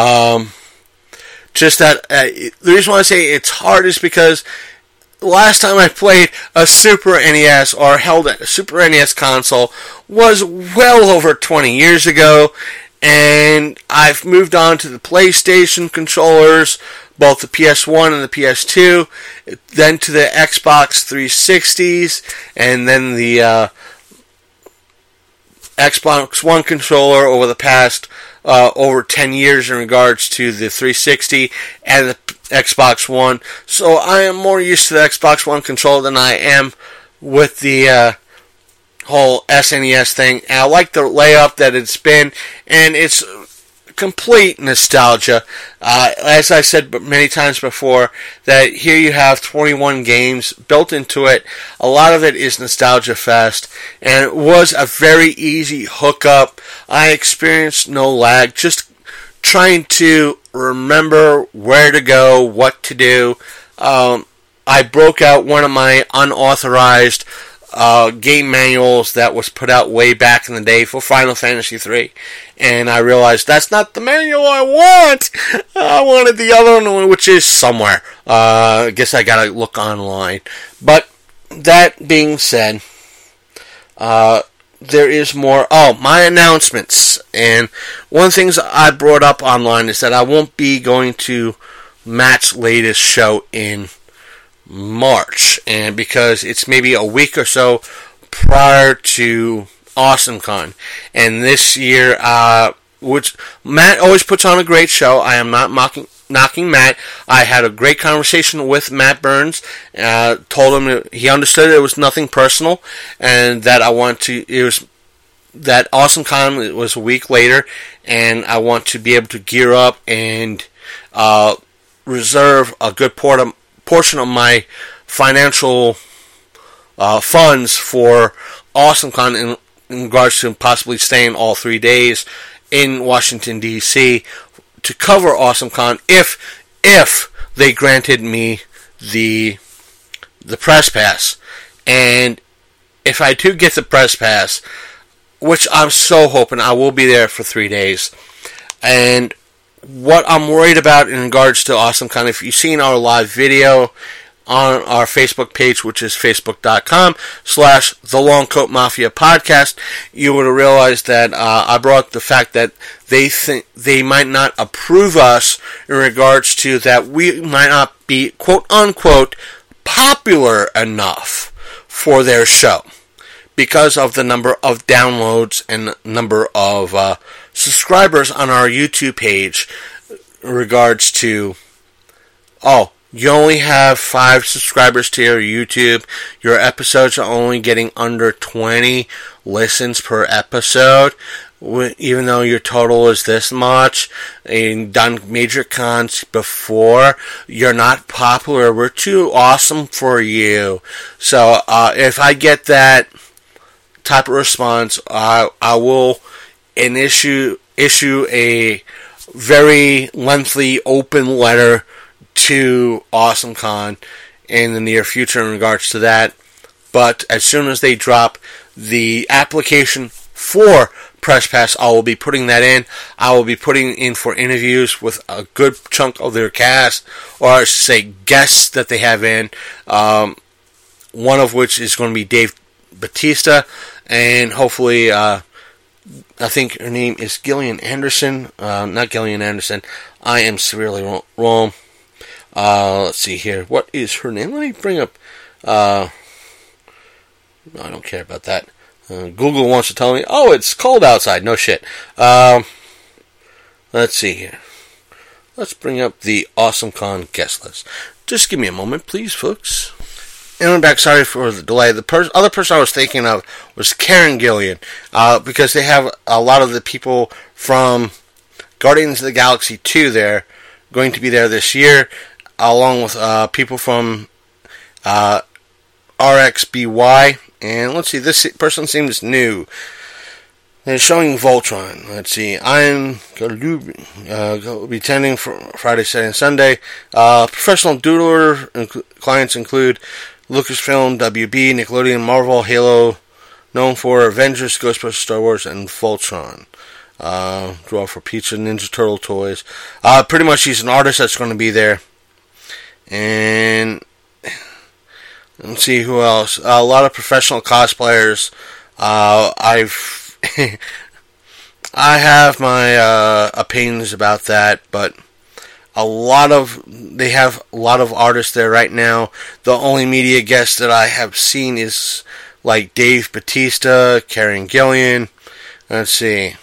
Just that, the reason why I say it's hard is because last time I played a Super NES or held a Super NES console was well over 20 years ago, and I've moved on to the PlayStation controllers, both the PS1 and the PS2, then to the Xbox 360s, and then the Xbox One controller over the past over 10 years in regards to the 360 and the Xbox One. So I am more used to the Xbox One controller than I am with the whole SNES thing. And I like the layup that it's been, and it's complete nostalgia. As I said many times before, that here you have 21 games built into it. A lot of it is nostalgia fest, and it was a very easy hookup. I experienced no lag, just trying to remember where to go, what to do. I broke out one of my unauthorized game manuals that was put out way back in the day for Final Fantasy III, and I realized that's not the manual I want. I wanted the other one, which is somewhere. I guess I gotta look online. But that being said, there is more. Oh, my announcements. And one of the things I brought up online is that I won't be going to Matt's latest show in March, and because it's maybe a week or so prior to AwesomeCon, and this year, which Matt always puts on a great show. I am not knocking Matt. I had a great conversation with Matt Burns. Told him he understood it was nothing personal, and that that AwesomeCon was a week later, and I want to be able to gear up and reserve a good portion of my financial funds for AwesomeCon in regards to possibly staying all 3 days in Washington, D.C. to cover AwesomeCon if they granted me the press pass. And if I do get the press pass, which I'm so hoping I will be there for 3 days, and what I'm worried about in regards to AwesomeCon, if you've seen our live video on our Facebook page, which is facebook.com/The Long Coat Mafia Podcast, you would have realized that I brought the fact that they think they might not approve us in regards to that we might not be quote unquote popular enough for their show because of the number of downloads and number of subscribers on our YouTube page in regards to, you only have 5 subscribers to your YouTube. Your episodes are only getting under 20 listens per episode, even though your total is this much, and done major cons before. You're not popular. We're too awesome for you. So if I get that type of response, I will issue a very lengthy open letter to AwesomeCon in the near future in regards to that. But as soon as they drop the application for Press Pass, I will be putting that in. I will be putting in for interviews with a good chunk of their cast, or I should say guests that they have in. One of which is going to be Dave Batista, and hopefully, I think her name is Gillian Anderson. Not Gillian Anderson. I am severely wrong. Let's see here. What is her name? Let me bring up. No, I don't care about that. Google wants to tell me, it's cold outside. No shit. Let's see here. Let's bring up the AwesomeCon guest list. Just give me a moment, please, folks. And I'm back. Sorry for the delay. The other person I was thinking of was Karen Gillan, because they have a lot of the people from Guardians of the Galaxy 2 there, going to be there this year, along with people from RXBY. And let's see, this person seems new. They're showing Voltron. Let's see, I'm going to be attending for Friday, Saturday, and Sunday. Professional doodler clients include Lucasfilm, WB, Nickelodeon, Marvel, Halo, known for Avengers, Ghostbusters, Star Wars, and Voltron. Draw for Pizza, Ninja Turtle toys. Pretty much he's an artist that's going to be there. And let's see who else. A lot of professional cosplayers. I have my opinions about that, but they have a lot of artists there right now. The only media guest that I have seen is like Dave Batista, Karen Gillan. Let's see.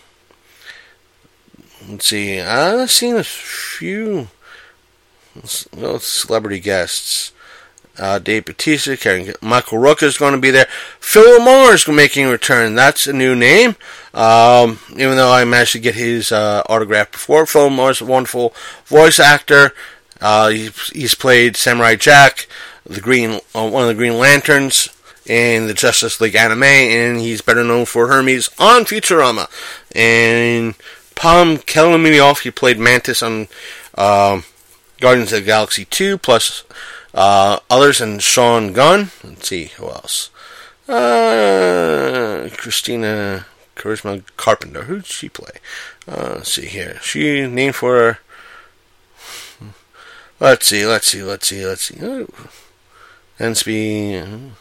I've seen a few celebrity guests. Dave Batista, Michael Rooker is going to be there. Phil LaMarr is making a return. That's a new name. Even though I managed to get his autograph before. Phil LaMarr is a wonderful voice actor. He's played Samurai Jack, one of the Green Lanterns in the Justice League anime, and he's better known for Hermes on Futurama. And Palm Kellimioff, he played Mantis on Guardians of the Galaxy 2, plus others, and Sean Gunn. Let's see, who else? Christina Charisma Carpenter. Who did she play? Let's see here. She named for... Let's see. Oh, Ensby.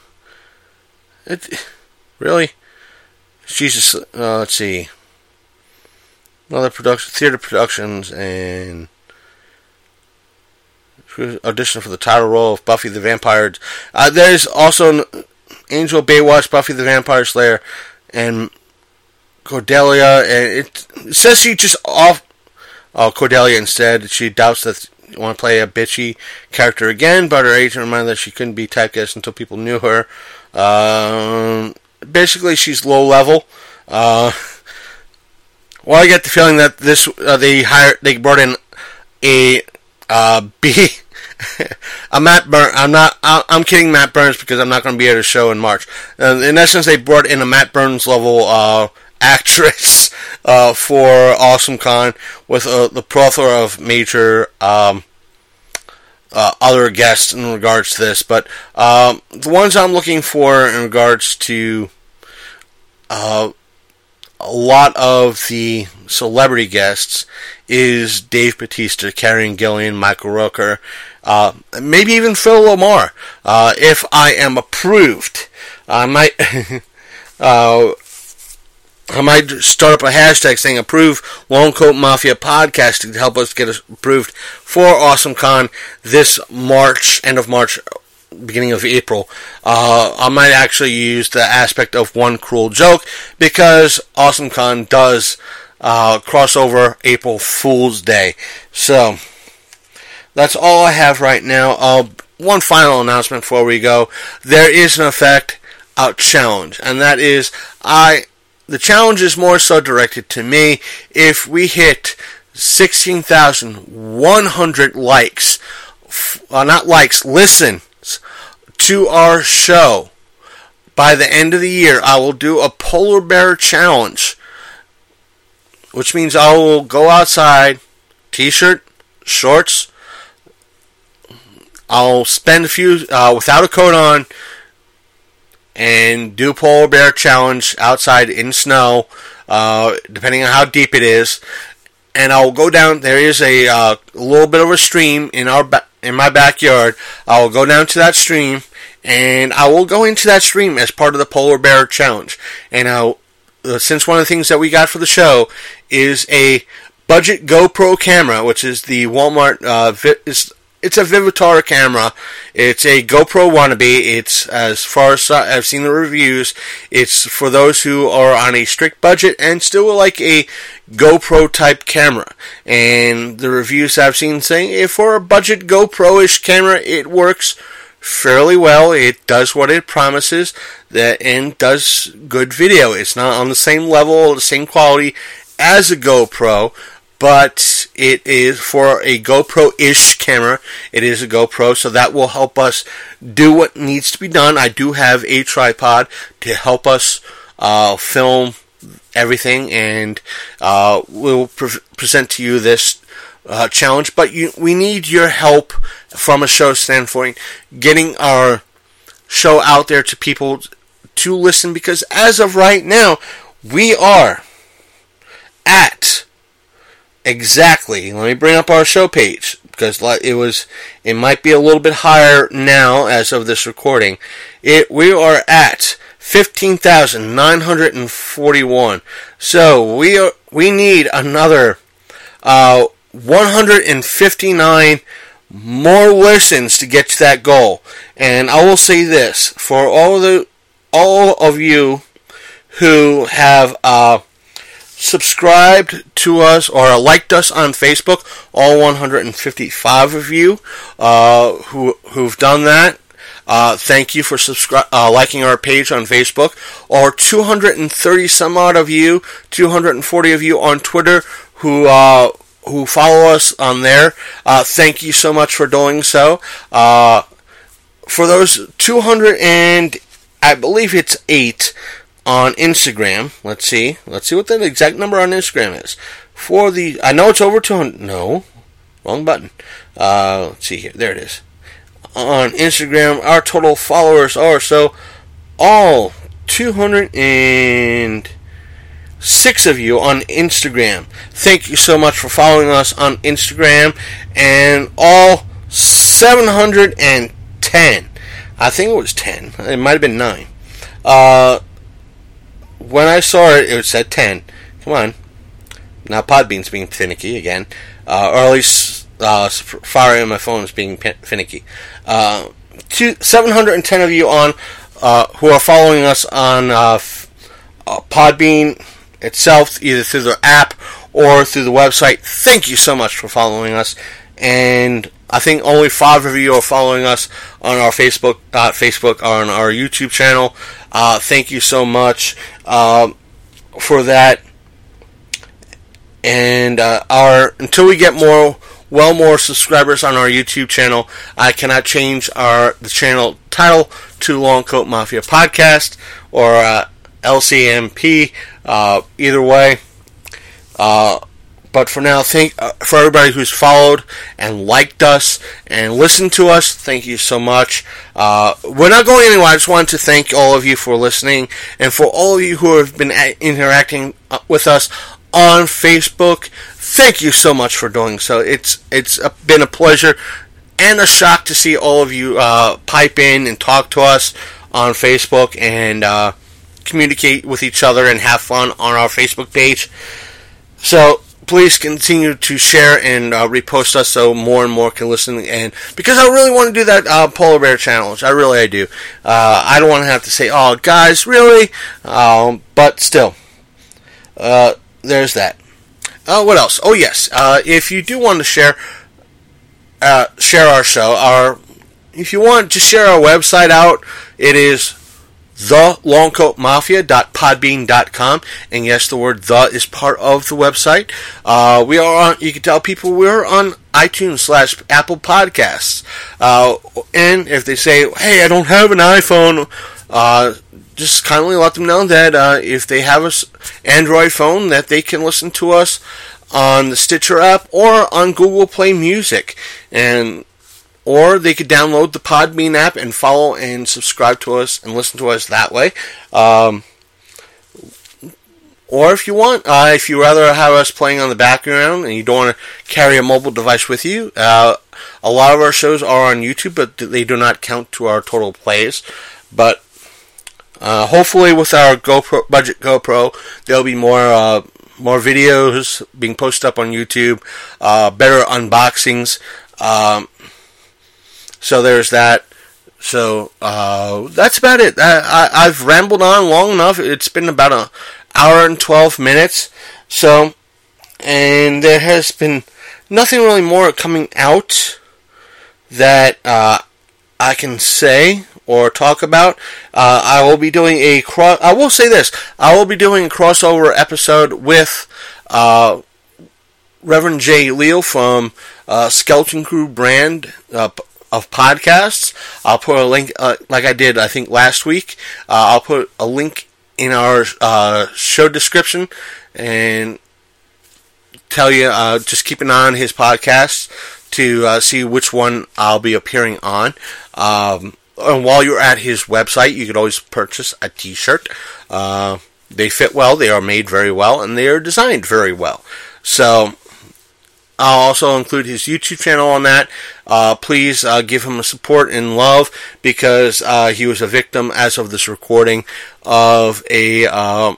Really? She's just... let's see. Other theater productions, and... who auditioned for the title role of Buffy the Vampire. There's also Angel Baywatch, Buffy the Vampire Slayer, and Cordelia. And it says she just off Cordelia instead. She doubts that she want to play a bitchy character again, but her agent reminded that she couldn't be typecast until people knew her. Basically, she's low level. Well, I get the feeling that they brought in a Matt Burns. I'm kidding, Matt Burns, because I'm not going to be at a show in March. In essence, they brought in a Matt Burns level actress for AwesomeCon with the plethora of major other guests in regards to this. But the ones I'm looking for in regards to a lot of the celebrity guests is Dave Bautista, Karen Gillan, Michael Rooker, maybe even Phil Lamar. If I am approved, I might start up a hashtag saying approve Long Coat Mafia podcast to help us get us approved for AwesomeCon this March, end of March, beginning of April. I might actually use the aspect of One Cruel Joke, because AwesomeCon does cross over April Fool's Day. So that's all I have right now. One final announcement before we go. There is an Effect Out challenge, and that is the challenge is more so directed to me. If we hit 16,100 likes, not likes, listens to our show by the end of the year, I will do a polar bear challenge, which means I will go outside, t-shirt, shorts, I'll spend a few, without a coat on, and do polar bear challenge outside in snow, depending on how deep it is. And I'll go down. There is a little bit of a stream in my backyard. I will go down to that stream, and I will go into that stream as part of the polar bear challenge. And since one of the things that we got for the show is a budget GoPro camera, which is the Walmart it's a Vivitar camera. It's a GoPro wannabe. It's, as far as I've seen the reviews, it's for those who are on a strict budget and still like a GoPro type camera. And the reviews I've seen saying, for a budget GoPro-ish camera, it works fairly well. It does what it promises, and does good video. It's not on the same level, the same quality as a GoPro, but it is for a GoPro-ish camera. It is a GoPro, so that will help us do what needs to be done. I do have a tripod to help us film everything, and we'll present to you this challenge. But we need your help from a show standpoint, getting our show out there to people to listen, because as of right now, we are at exactly, let me bring up our show page, because it might be a little bit higher now as of this recording. We are at 15,941. So we need another 159 more listens to get to that goal. And I will say this, for all of you who have subscribed to us or liked us on Facebook, all 155 of you who've done that, thank you for liking our page on Facebook. Or 230 some odd of you, 240 of you on Twitter who follow us on there. Thank you so much for doing so. For those 200 and I believe it's 8 on Instagram. Let's see what the exact number on Instagram is. I know it's over 200. No, wrong button. Let's see here. There it is. On Instagram, our total followers are all 206 of you on Instagram. Thank you so much for following us on Instagram, and all 710. I think it was 10. It might have been 9. When I saw it, it said 10. Come on. Now Podbean's being finicky again. Or at least Safari on my phone is being finicky. 710 of you on who are following us on Podbean itself, either through the app or through the website. Thank you so much for following us. And I think only 5 of you are following us on our Facebook on our YouTube channel. Thank you so much for that. And until we get more subscribers on our YouTube channel, I cannot change the channel title to Long Coat Mafia Podcast or LCMP. Either way. But for now, for everybody who's followed and liked us and listened to us, thank you so much. We're not going anywhere. I just wanted to thank all of you for listening, and for all of you who have been interacting with us on Facebook. Thank you so much for doing so. It's been a pleasure and a shock to see all of you pipe in and talk to us on Facebook and communicate with each other and have fun on our Facebook page. So please continue to share and repost us so more and more can listen. And because I really want to do that Polar Bear Challenge, I do. I don't want to have to say, "Oh, guys, really?" But still, there's that. What else? Oh, yes. If you do want to share our show, if you want to share our website out, it is thelongcoatmafia.podbean.com, and yes, the word "the" is part of the website. We are on. You can tell people we're on iTunes / Apple Podcasts, and if they say, "Hey, I don't have an iPhone," just kindly let them know that if they have an Android phone, that they can listen to us on the Stitcher app or on Google Play Music, or they could download the Podbean app and follow and subscribe to us and listen to us that way. Or if you want, if you rather have us playing on the background and you don't want to carry a mobile device with you, a lot of our shows are on YouTube, but they do not count to our total plays. But hopefully with our budget GoPro, there'll be more videos being posted up on YouTube, better unboxings. So there's that. So that's about it. I've rambled on long enough. It's been about an hour and 12 minutes. So, and there has been nothing really more coming out that I can say or talk about. I will be doing I will say this. I will be doing a crossover episode with Reverend Jay Leal from Skeleton Crew brand of podcasts. I'll put a link, like I did, I think, last week. I'll put a link in our show description and tell you, just keep an eye on his podcast to see which one I'll be appearing on. And while you're at his website, you could always purchase a t-shirt. They fit well, they are made very well, and they are designed very well. So I'll also include his YouTube channel on that. Please give him a support and love, because he was a victim, as of this recording, of a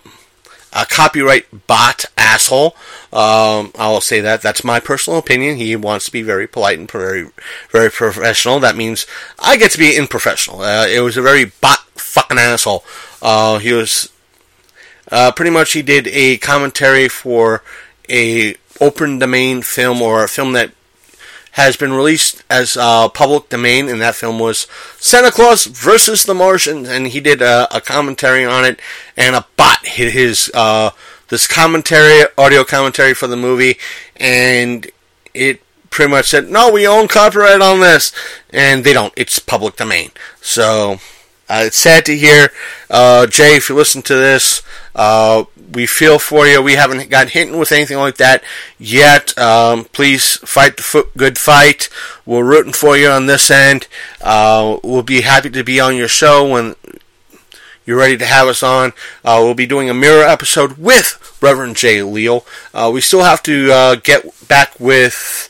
copyright bot asshole. I'll say that. That's my personal opinion. He wants to be very polite and very, very professional. That means I get to be unprofessional. It was a very bot fucking asshole. He was pretty much, he did a commentary for a open domain film, or a film that has been released as public domain, and that film was Santa Claus versus the Martians, and he did a commentary on it, and a bot hit his this audio commentary for the movie, and it pretty much said, "No, we own copyright on this," and they don't. It's public domain. So it's sad to hear. Jay, if you listen to this, we feel for you. We haven't got hit with anything like that yet. Please fight the good fight. We're rooting for you on this end. We'll be happy to be on your show when you're ready to have us on. We'll be doing a mirror episode with Reverend Jay Leal. We still have to get back with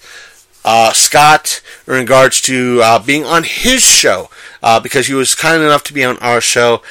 Scott in regards to being on his show, because he was kind enough to be on our show.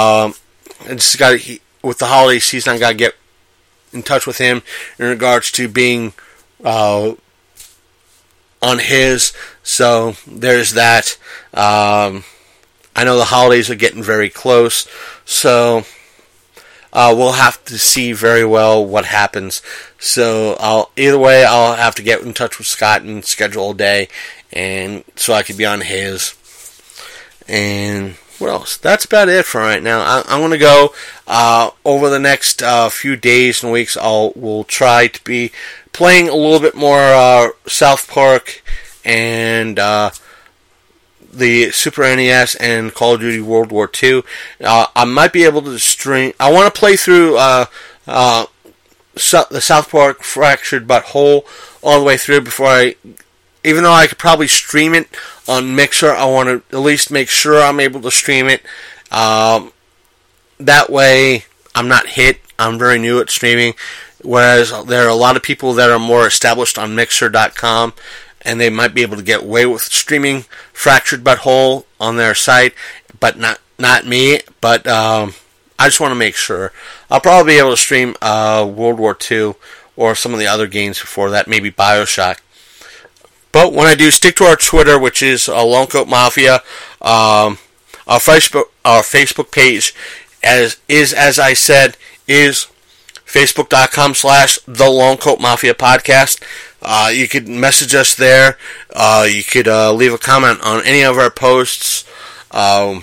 With the holiday season, I got to get in touch with him in regards to being on his. So there's that. I know the holidays are getting very close, so we'll have to see very well what happens. So either way, I'll have to get in touch with Scott and schedule a day, and so I could be on his. And what else? That's about it for right now. I'm going to go over the next few days and weeks. We'll try to be playing a little bit more South Park and the Super NES and Call of Duty World War II. I might be able to stream. I want to play through the South Park Fractured But Whole all the way through before even though I could probably stream it on Mixer, I want to at least make sure I'm able to stream it. That way, I'm not hit. I'm very new at streaming. Whereas there are a lot of people that are more established on Mixer.com, and they might be able to get away with streaming Fractured But Whole on their site, but not me. But I just want to make sure. I'll probably be able to stream World War II or some of the other games before that, maybe Bioshock. But when I do, stick to our Twitter, which is Lone Coat Mafia. Our Facebook page, as I said, is facebook.com/The Lone Coat Mafia Podcast. You could message us there. You could leave a comment on any of our posts. What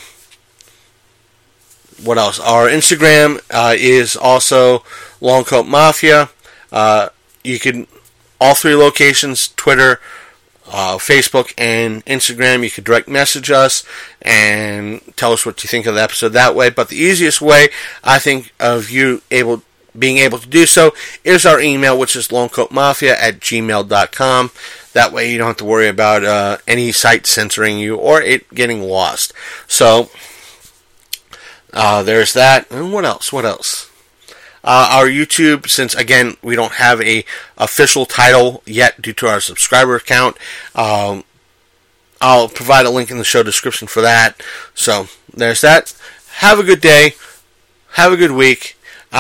else? Our Instagram is also Lone Coat Mafia. You can, all three locations, Twitter, Facebook, and Instagram, you could direct message us and tell us what you think of the episode that way. But the easiest way, I think, of you being able to do so is our email, which is lonecoatmafia@gmail.com. That way you don't have to worry about any site censoring you or it getting lost. So there's that. And what else? Our YouTube, since again we don't have a official title yet due to our subscriber count, I'll provide a link in the show description for that. So there's that. Have a good day. Have a good week.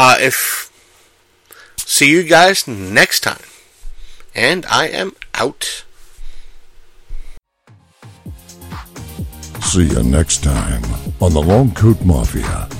See you guys next time. And I am out. See you next time on the Lone Coat Mafia.